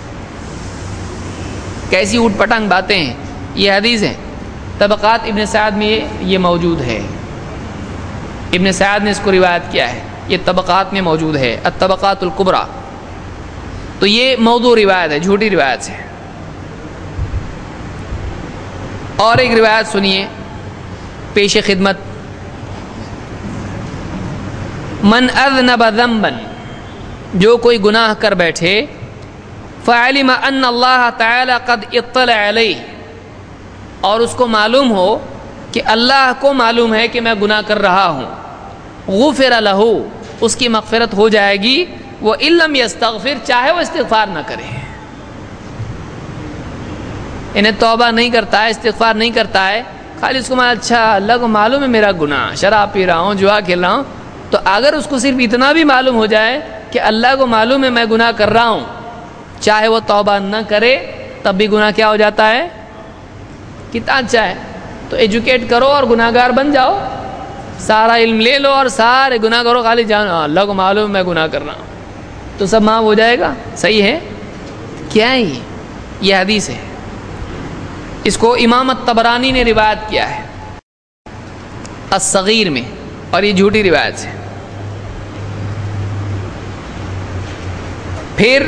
کیسی اوٹ پٹانگ باتیں ہیں. یہ حدیث ہے طبقات ابن سعد میں یہ موجود ہے. ابن سعد نے اس کو روایت کیا ہے، یہ طبقات میں موجود ہے، الطبقات الکبریٰ. تو یہ موضوع روایت ہے، جھوٹی روایت ہے. اور ایک روایت سنیے پیش خدمت. من اذنب ذنبا، جو کوئی گناہ کر بیٹھے، فعلم ان اللہ تعالی قد اطلع علیہ، اور اس کو معلوم ہو کہ اللہ کو معلوم ہے کہ میں گناہ کر رہا ہوں، غفر لہ، اس کی مغفرت ہو جائے گی، وَإِن لَّمْ يَسْتَغْفِرْ چاہے وہ استغفار نہ کرے، انہیں توبہ نہیں کرتا ہے، استغفار نہیں کرتا ہے، خالی اس کو اچھا اللہ کو معلوم ہے میرا گناہ، شراب پی رہا ہوں، جوا کھیل رہا ہوں، تو اگر اس کو صرف اتنا بھی معلوم ہو جائے کہ اللہ کو معلوم ہے میں گناہ کر رہا ہوں، چاہے وہ توبہ نہ کرے تب بھی گناہ کیا ہو جاتا ہے؟ کتنا اچھا ہے. تو ایجوکیٹ کرو اور گناہ گار بن جاؤ، سارا علم لے لو اور سارے گناہ کرو، خالی جانو اللہ کو معلوم ہے میں گناہ کر رہا ہوں، تو سب معاف ہو جائے گا. صحیح ہے؟ کیا ہے یہ حدیث ہے، اس کو امام الطبرانی نے روایت کیا ہے الصغیر میں، اور یہ جھوٹی روایت ہے. پھر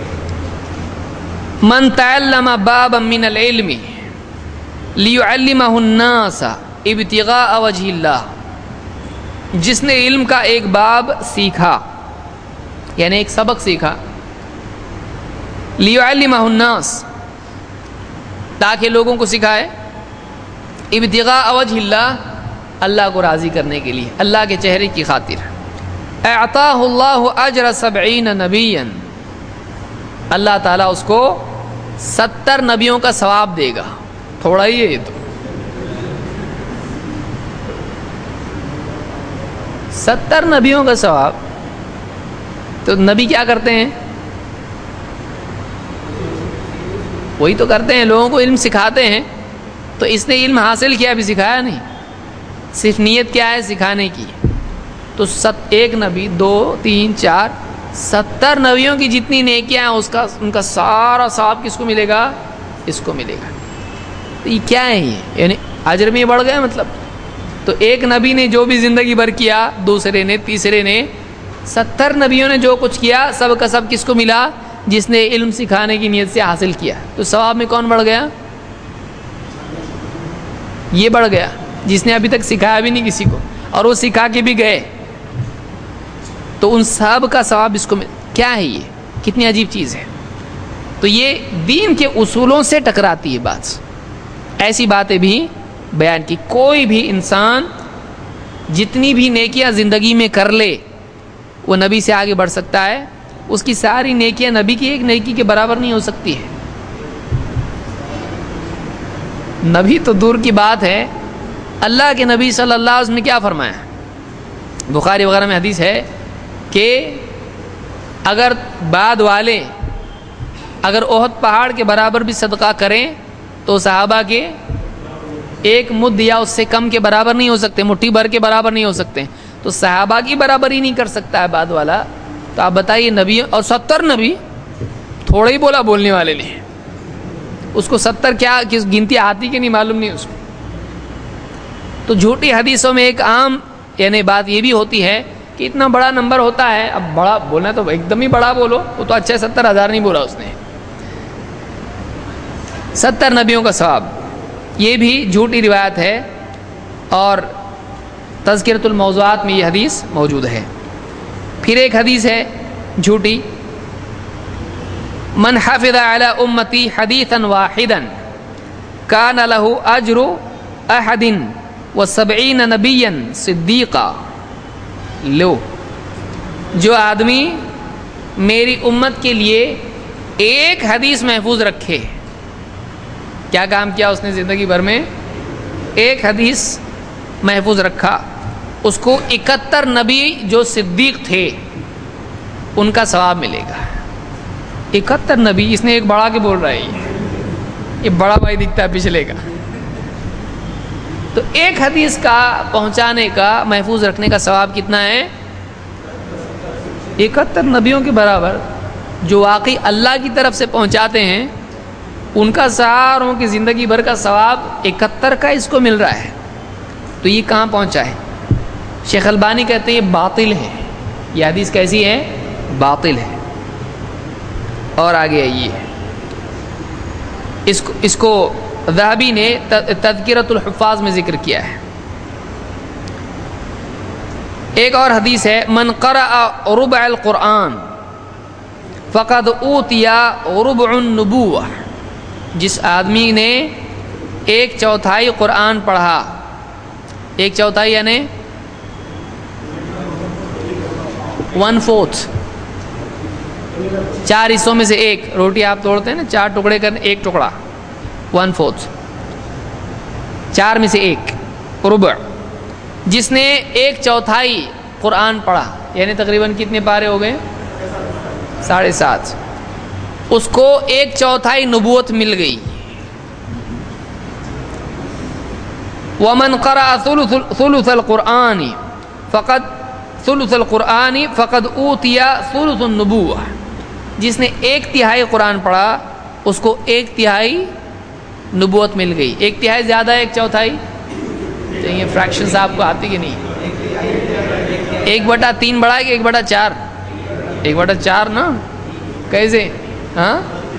من تعلم بابا من العلم لیعلمہ الناس ابتغاء وجہ اللہ، جس نے علم کا ایک باب سیکھا، یعنی ایک سبق سیکھا، لیعلمہ الناس تاکہ لوگوں کو سکھائے، ابتغاء وجہ اللہ اللہ کو راضی کرنے کے لیے، اللہ کے چہرے کی خاطر، اعطاہ اللہ اجر 70 نبیا، اللہ تعالیٰ اس کو 70 نبیوں کا ثواب دے گا. تھوڑا ہی ہے یہ تو، 70 نبیوں کا ثواب. تو نبی کیا کرتے ہیں؟ وہی تو کرتے ہیں، لوگوں کو علم سکھاتے ہیں. تو اس نے علم حاصل کیا، بھی سکھایا نہیں، صرف نیت کیا ہے؟ سکھانے کی. تو 1 نبی 2 3 4 70 نبیوں کی جتنی نیکیاں ہیں ان کا سارا ثواب کس کو ملے گا؟ اس کو ملے گا. تو یہ کیا ہے؟ یہ یعنی اجر میں بڑھ گیا مطلب. تو ایک نبی نے جو بھی زندگی بھر کیا، دوسرے نے، تیسرے نے، 70 نبیوں نے جو کچھ کیا سب کا سب کس کو ملا؟ جس نے علم سکھانے کی نیت سے حاصل کیا. تو ثواب میں کون بڑھ گیا؟ یہ بڑھ گیا جس نے ابھی تک سکھایا بھی نہیں کسی کو، اور وہ سکھا کے بھی گئے، تو ان سب کا ثواب اس کو کیا ہے؟ یہ کتنی عجیب چیز ہے. تو یہ دین کے اصولوں سے ٹکراتی ہے بات. ایسی باتیں بھی بیان کی. کوئی بھی انسان جتنی بھی نیکیاں زندگی میں کر لے وہ نبی سے آگے بڑھ سکتا ہے. اس کی ساری نیکیاں نبی کی ایک نیکی کے برابر نہیں ہو سکتی ہے. نبی تو دور کی بات ہے، اللہ کے نبی صلی اللہ علیہ وسلم نے کیا فرمایا؟ بخاری وغیرہ میں حدیث ہے کہ اگر بعد والے اگر احد پہاڑ کے برابر بھی صدقہ کریں تو صحابہ کے ایک مد یا اس سے کم کے برابر نہیں ہو سکتے، مٹھی بھر کے برابر نہیں ہو سکتے. تو صحابہ کی برابر ہی نہیں کر سکتا ہے بعد والا. تو آپ بتائیے نبی، اور 70 نبی، تھوڑا ہی بولا بولنے والے نے، اس کو 70 کیا کس گنتی آتی کہ نہیں معلوم نہیں اس کو. تو جھوٹی حدیثوں میں ایک عام یعنی بات یہ بھی ہوتی ہے کہ اتنا بڑا نمبر ہوتا ہے. اب بڑا بولنا تو ایک دم ہی بڑا بولو، وہ تو اچھے 70,000 نہیں بولا اس نے. 70 نبیوں کا ثواب، یہ بھی جھوٹی روایت ہے، اور تذکرۃ الموضوعات میں یہ حدیث موجود ہے. پھر ایک حدیث ہے جھوٹی، من حفظ علی امتی حدیثا واحدا کان لہ اجر احد و70 نبیا صدیقا. لو، جو آدمی میری امت کے لیے ایک حدیث محفوظ رکھے. کیا کام کیا اس نے زندگی بھر میں؟ ایک حدیث محفوظ رکھا. اس کو 71 نبی جو صدیق تھے ان کا ثواب ملے گا. 71 نبی، اس نے ایک بڑا کے بول رہا ہے، یہ بڑا بھائی دکھتا ہے پچھلے کا. تو ایک حدیث کا پہنچانے کا، محفوظ رکھنے کا ثواب کتنا ہے؟ 71 نبیوں کے برابر. جو واقعی اللہ کی طرف سے پہنچاتے ہیں ان کا ساروں کی زندگی بھر کا ثواب 71 کا اس کو مل رہا ہے. تو یہ کہاں پہنچا ہے؟ شیخ البانی کہتے ہیں یہ باطل ہے. یہ حدیث کیسی ہے؟ باطل ہے. اور آگے یہ اس کو ذہبی نے تذکرۃ الحفاظ میں ذکر کیا ہے. ایک اور حدیث ہے، من قرأ ربع القرآن فقد اوتی ربع النبوہ. جس آدمی نے 1/4 قرآن پڑھا، 1/4 یعنی 1/4، 4 حصوں میں سے ایک. روٹی آپ توڑتے ہیں نا 4 ٹکڑے کرنے، ایک ٹکڑا 1/4، 4 میں سے ایک ربع. جس نے 1/4 قرآن پڑھا، یعنی تقریباً کتنے پارے ہو گئے؟ 7.5. اس کو 1/4 نبوت مل گئی. ومن قرأ ثلث القرآن فقد اوتي ثلث النبوة. جس نے 1/3 قرآن پڑھا اس کو 1/3 نبوت مل گئی. 1/3 زیادہ ہے 1/4؟ یہ فریکشنز آپ کو آتی کہ نہیں؟ 1/3 بڑا ہے کہ 1/4؟ 1/4 نا. کیسے؟ ہاں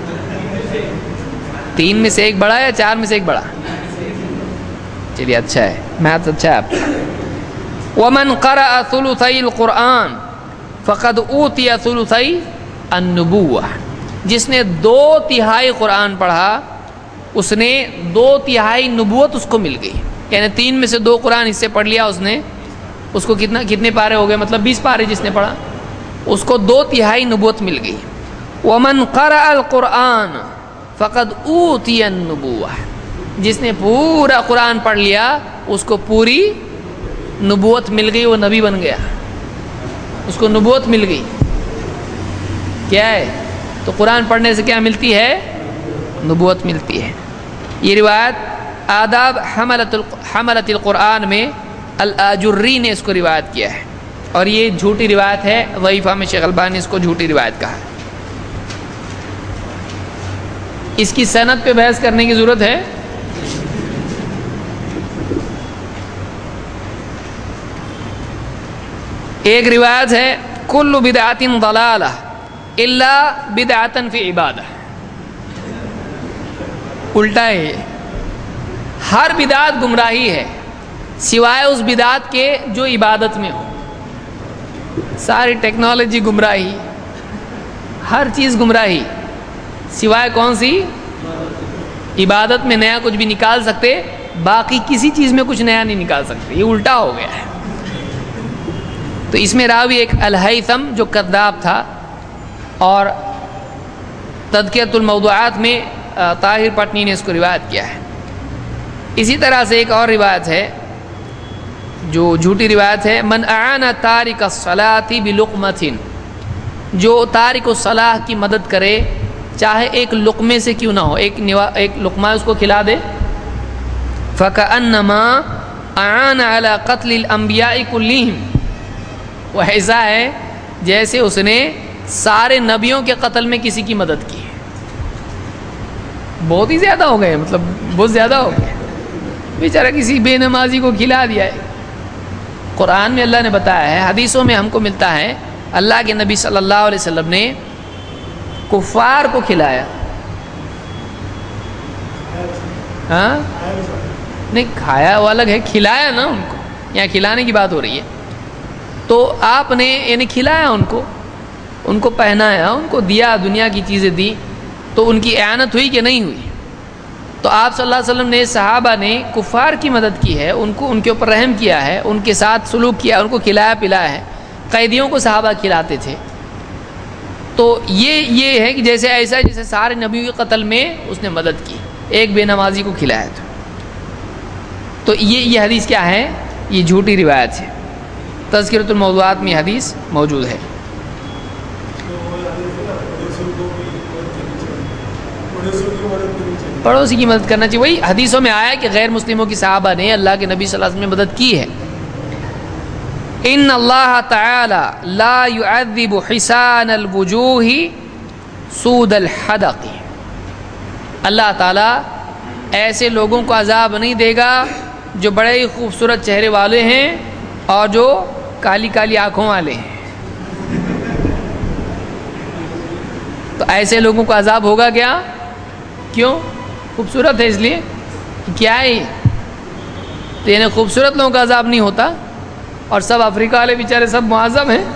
3 میں سے 1 بڑا ہے یا 4 میں سے 1 بڑا؟ چلیے اچھا ہے، میتھ اچھا ہے آپ کا. ومن قرأ ثلثي القرآن فقد اوتي ثلثي النبوة. جس نے 2/3 قرآن پڑھا اس نے 2/3 نبوت اس کو مل گئی. یعنی 3 میں سے 2 قرآن حصے پڑھ لیا اس نے، اس کو کتنے پارے ہو گئے؟ مطلب 20 پارے جس نے پڑھا اس کو 2/3 نبوت مل گئی. ومن قرأ القرآن فقد اوتي النبوة. جس نے پورا قرآن پڑھ لیا اس کو پوری نبوت مل گئی، وہ نبی بن گیا، اس کو نبوت مل گئی. کیا ہے؟ تو قرآن پڑھنے سے کیا ملتی ہے؟ نبوت ملتی ہے. یہ روایت آداب حملت القرآن میں الآجری نے اس کو روایت کیا ہے، اور یہ جھوٹی روایت ہے. ضعیفہ میں شیخ البانی نے اس کو جھوٹی روایت کہا ہے. اس کی سند پہ بحث کرنے کی ضرورت ہے؟ ایک روایت ہے کل بدعۃ ضلالہ الا بدعۃ فی عبادہ. الٹا ہے، ہر بدعت گمراہی ہے سوائے اس بدعت کے جو عبادت میں ہو. ساری ٹیکنالوجی گمراہی، ہر چیز گمراہی سوائے کون سی؟ عبادت میں نیا کچھ بھی نکال سکتے، باقی کسی چیز میں کچھ نیا نہیں نکال سکتے. یہ الٹا ہو گیا ہے. تو اس میں راوی ایک الہیثم جو کذاب تھا، اور تذکرۃ الموضوعات میں طاہر پٹنی نے اس کو روایت کیا ہے. اسی طرح سے ایک اور روایت ہے جو جھوٹی روایت ہے، من اعان تارک الصلاۃ بلقمۃ. جو تارک الصلاۃ کی مدد کرے چاہے ایک لقمے سے کیوں نہ ہو، ایک لقمہ اس کو کھلا دے، فکأنما اعان علی قتل الانبیاء کلہم. وہ ایسا ہے جیسے اس نے سارے نبیوں کے قتل میں کسی کی مدد کی. بہت ہی زیادہ ہو گئے، مطلب بہت زیادہ ہو گئے. بیچارہ کسی بے نمازی کو کھلا دیا ہے. قرآن میں اللہ نے بتایا ہے، حدیثوں میں ہم کو ملتا ہے اللہ کے نبی صلی اللہ علیہ وسلم نے کفار کو کھلایا. ہاں نہیں، کھایا وہ الگ ہے، کھلایا نا ان کو. یہاں کھلانے کی بات ہو رہی ہے. تو آپ نے یعنی کھلایا ان کو پہنایا، ان کو دیا، دنیا کی چیزیں دی. تو ان کی اعانت ہوئی کہ نہیں ہوئی؟ تو آپ صلی اللہ علیہ وسلم نے صحابہ نے کفار کی مدد کی ہے، ان کے اوپر رحم کیا ہے، ان کے ساتھ سلوک کیا، ان کو کھلایا پلایا ہے. قیدیوں کو صحابہ کھلاتے تھے. تو یہ ہے کہ جیسے ایسا جیسے سارے نبیوں کے قتل میں اس نے مدد کی، ایک بے نمازی کو کھلایا تھا. تو یہ حدیث کیا ہے؟ یہ جھوٹی روایت ہے. تذکرۃ الموضوعات میں حدیث موجود ہے. پڑوسی کی مدد کرنا چاہیے. وہی حدیثوں میں آیا کہ غیر مسلموں کی صحابہ نے اللہ کے نبی صلی اللہ علیہ وسلم میں مدد کی ہے. ان اللہ تعالی لا يعذب حسان الوجوہ سود الحدق. اللہ تعالی ایسے لوگوں کو عذاب نہیں دے گا جو بڑے ہی خوبصورت چہرے والے ہیں اور جو کالی کالی آنکھوں والے ہیں. تو ایسے لوگوں کو عذاب ہوگا کیا؟ کیوں؟ خوبصورت ہے اس لیے. کیا ہے؟ تو یعنی خوبصورت لوگوں کا عذاب نہیں ہوتا، اور سب افریقہ والے بیچارے سب معذب ہیں.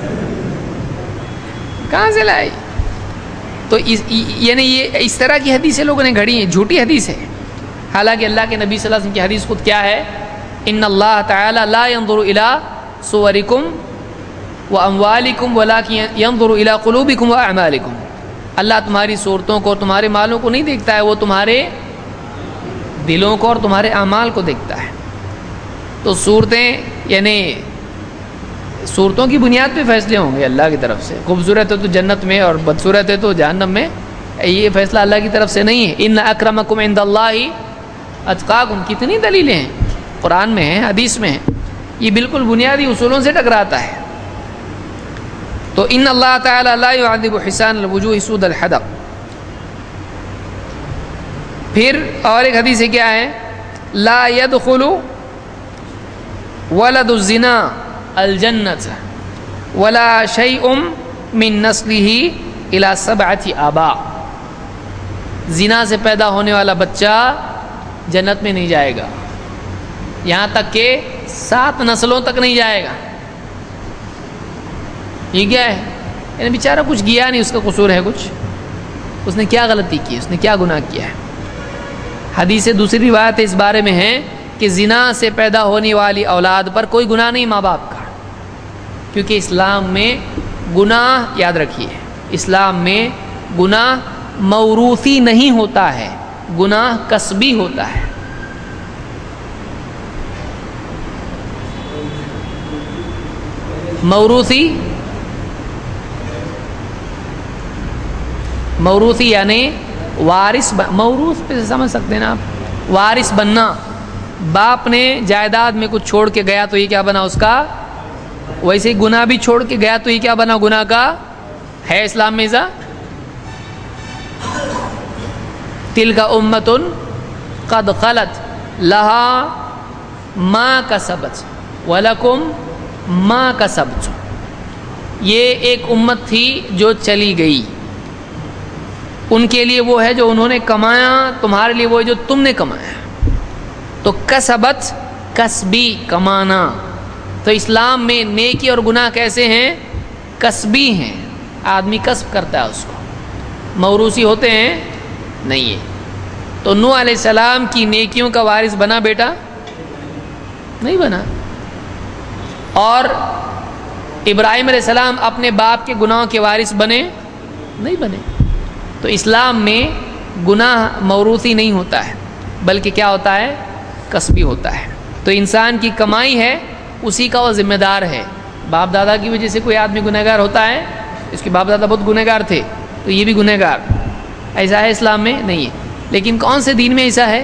کہاں سے لائی؟ تو یعنی یہ اس طرح کی حدیثیں لوگوں نے گھڑی ہیں، جھوٹی حدیث ہے. حالانکہ اللہ کے نبی صلی اللہ علیہ وسلم کی حدیث خود کیا ہے؟ ان اللہ تعالی لا ينظر الى صورکم وَأَمْوَالِكُمْ وَلَكِنْ يَنْظُرُ إِلَىٰ قُلُوبِكُمْ وَأَعْمَالِكُمْ. اللہ تمہاری صورتوں کو اور تمہارے مالوں کو نہیں دیکھتا ہے، وہ تمہارے دلوں کو اور تمہارے اعمال کو دیکھتا ہے. تو صورتیں یعنی صورتوں کی بنیاد پہ فیصلے ہوں گے اللہ کی طرف سے. خوبصورت ہے تو جنت میں اور بدصورت ہے تو جہنم میں، یہ فیصلہ اللہ کی طرف سے نہیں ہے. ان اکرمکم عند اللہ اتقاکم. کتنی دلیلیں ہیں قرآن میں ہیں، حدیث میں ہیں. یہ بالکل بنیادی اصولوں سے ٹکراتا ہے. تو ان اللہ تعالی لا يعذب حسان الوجوہ سود الحدق. پھر اور ایک حدیث ہے کیا ہے، لا يدخل ولد الزنا الجنت ولا شيء من نسله الى 7 آباء. زنا سے پیدا ہونے والا بچہ جنت میں نہیں جائے گا، یہاں تک کہ 7 نسلوں تک نہیں جائے گا. یہ کیا ہے؟ یعنی بیچارہ کچھ گیا نہیں، اس کا قصور ہے کچھ، اس نے کیا غلطی کی، اس نے کیا گناہ کیا ہے. حدیث دوسری روایت اس بارے میں ہے کہ زنا سے پیدا ہونے والی اولاد پر کوئی گناہ نہیں ماں باپ کا، کیونکہ اسلام میں گناہ، یاد رکھیے، اسلام میں گناہ موروثی نہیں ہوتا ہے، گناہ کسبی ہوتا ہے. موروثی یعنی وارث، موروث پہ سمجھ سکتے ہیں نا آپ، وارث بننا. باپ نے جائیداد میں کچھ چھوڑ کے گیا تو یہ کیا بنا اس کا، ویسے ہی گناہ بھی چھوڑ کے گیا تو یہ کیا بنا، گناہ کا ہے. اسلام میں ایسا تلک امۃ قد خلت لہا ما کسبت ولکم ما کسبتم. یہ ایک امت تھی جو چلی گئی، ان کے لیے وہ ہے جو انہوں نے کمایا، تمہارے لیے وہ ہے جو تم نے کمایا. تو کسبت کسبی، کمانا. تو اسلام میں نیکی اور گناہ کیسے ہیں، کسبی ہیں، آدمی کسب کرتا ہے اس کو، موروثی ہوتے ہیں نہیں ہے. تو نوح علیہ السلام کی نیکیوں کا وارث بنا بیٹا؟ نہیں بنا. اور ابراہیم علیہ السلام اپنے باپ کے گناہوں کے وارث بنے؟ نہیں بنے. تو اسلام میں گناہ موروثی نہیں ہوتا ہے، بلکہ کیا ہوتا ہے، کسبی ہوتا ہے. تو انسان کی کمائی ہے، اسی کا وہ ذمہ دار ہے. باپ دادا کی وجہ سے کوئی آدمی گنہگار ہوتا ہے، اس کے باپ دادا بہت گنہگار تھے تو یہ بھی گنہگار. ایسا ہے اسلام میں؟ نہیں ہے. لیکن کون سے دین میں ایسا ہے؟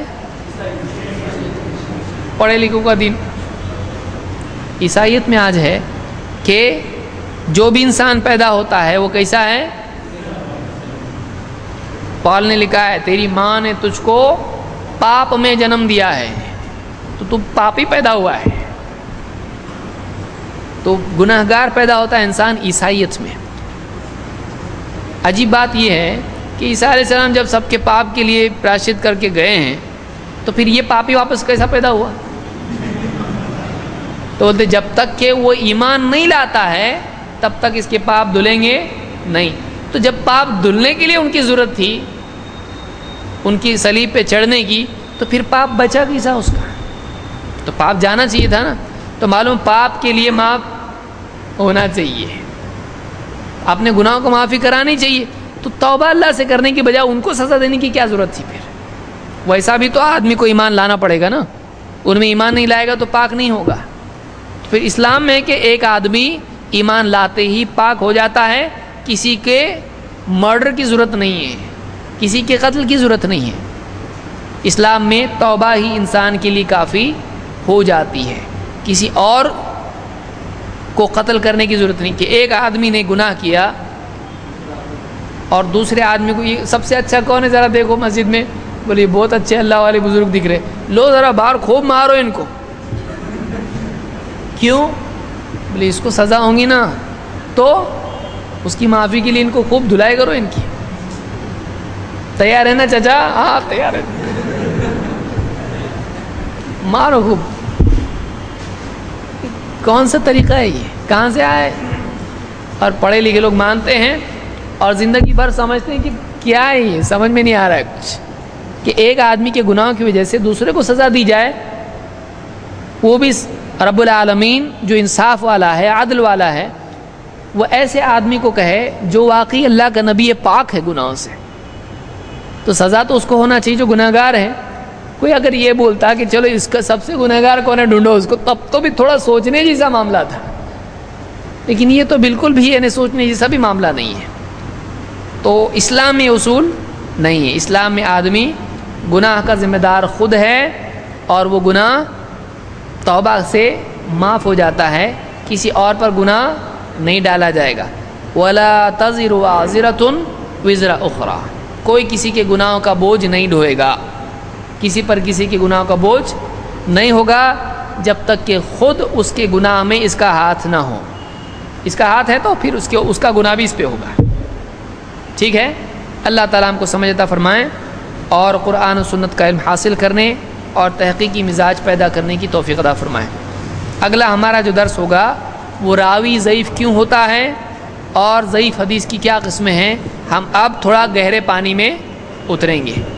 پڑھے لکھوں کا دین. عیسائیت میں آج ہے کہ جو بھی انسان پیدا ہوتا ہے وہ کیسا ہے. پال نے لکھا ہے تیری ماں نے تجھ کو پاپ میں جنم دیا ہے تو تم پاپی پیدا ہوا ہے. تو گناہگار پیدا ہوتا ہے انسان عیسائیت میں. عجیب بات یہ ہے کہ عیسیٰ علیہ السلام جب سب کے پاپ کے لیے پراشچت کر کے گئے ہیں تو پھر یہ پاپی واپس کیسا پیدا ہوا؟ تو بولتے جب تک کہ وہ ایمان نہیں لاتا ہے تب تک اس کے پاپ دھلیں گے نہیں. تو جب پاپ دھلنے کے لیے ان کی ضرورت تھی، ان کی صلیب پہ چڑھنے کی، تو پھر پاپ بچا کیسا اس کا؟ تو پاپ جانا چاہیے تھا نا. تو معلوم پاپ کے لیے معاف ہونا چاہیے، اپنے گناہوں کو معافی کرانی چاہیے. تو توبہ اللہ سے کرنے کی بجائے ان کو سزا دینے کی کیا ضرورت تھی پھر؟ ویسا بھی تو آدمی کو ایمان لانا پڑے گا نا. ان میں ایمان نہیں لائے گا تو پاک نہیں ہوگا. پھر اسلام میں کہ ایک آدمی ایمان لاتے ہی پاک ہو جاتا ہے، کسی کے مرڈر کی ضرورت نہیں ہے، کسی کے قتل کی ضرورت نہیں ہے. اسلام میں توبہ ہی انسان کے لیے کافی ہو جاتی ہے، کسی اور کو قتل کرنے کی ضرورت نہیں. کہ ایک آدمی نے گناہ کیا اور دوسرے آدمی کو، یہ سب سے اچھا کون ہے ذرا دیکھو مسجد میں، بولے بہت اچھے اللہ والے بزرگ دکھ رہے، لو ذرا باہر خوب مارو ان کو. کیوں؟ بولے اس کو سزا ہوں گی نا تو اس کی معافی کے لیے ان کو خوب دھلائی کرو. ان کی تیار ہے نا چچا؟ ہاں تیار ہے، مارو خوب. کون سا طریقہ ہے یہ؟ کہاں سے آئے؟ اور پڑھے لکھے لوگ مانتے ہیں اور زندگی بھر سمجھتے ہیں کہ کیا ہے یہ، سمجھ میں نہیں آ رہا ہے کچھ، کہ ایک آدمی کے گناہوں کی وجہ سے دوسرے کو سزا دی جائے. وہ بھی رب العالمین جو انصاف والا ہے، عدل والا ہے، وہ ایسے آدمی کو کہے جو واقعی اللہ کا نبی پاک ہے گناہوں سے، تو سزا تو اس کو ہونا چاہیے جو گناہ گار ہے۔ کوئی اگر یہ بولتا کہ چلو اس کا سب سے گناہ گار کون ہے ڈھونڈو اس کو، تب تو بھی تھوڑا سوچنے جیسا معاملہ تھا، لیکن یہ تو بالکل بھی یعنی سوچنے جیسا بھی معاملہ نہیں ہے۔ تو اسلام میں اصول نہیں ہے، اسلام میں آدمی گناہ کا ذمہ دار خود ہے، اور وہ گناہ توبہ سے معاف ہو جاتا ہے، کسی اور پر گناہ نہیں ڈالا جائے گا۔ وَلَا تَزِرُ وَازِرَةٌ وِزْرَ أُخْرَى، کوئی کسی کے گناہوں کا بوجھ نہیں ڈھوئے گا، کسی پر کسی کے گناہوں کا بوجھ نہیں ہوگا جب تک کہ خود اس کے گناہ میں اس کا ہاتھ نہ ہو۔ اس کا ہاتھ ہے تو پھر اس کا گناہ بھی اس پہ ہوگا۔ ٹھیک ہے، اللہ تعالیٰ ہم کو سمجھ عطا فرمائیں اور قرآن و سنت کا علم حاصل کرنے اور تحقیقی مزاج پیدا کرنے کی توفیق عطا فرمائیں۔ اگلا ہمارا جو درس ہوگا وہ راوی ضعیف کیوں ہوتا ہے اور ضعیف حدیث کی کیا قسمیں ہیں، ہم اب تھوڑا گہرے پانی میں اتریں گے۔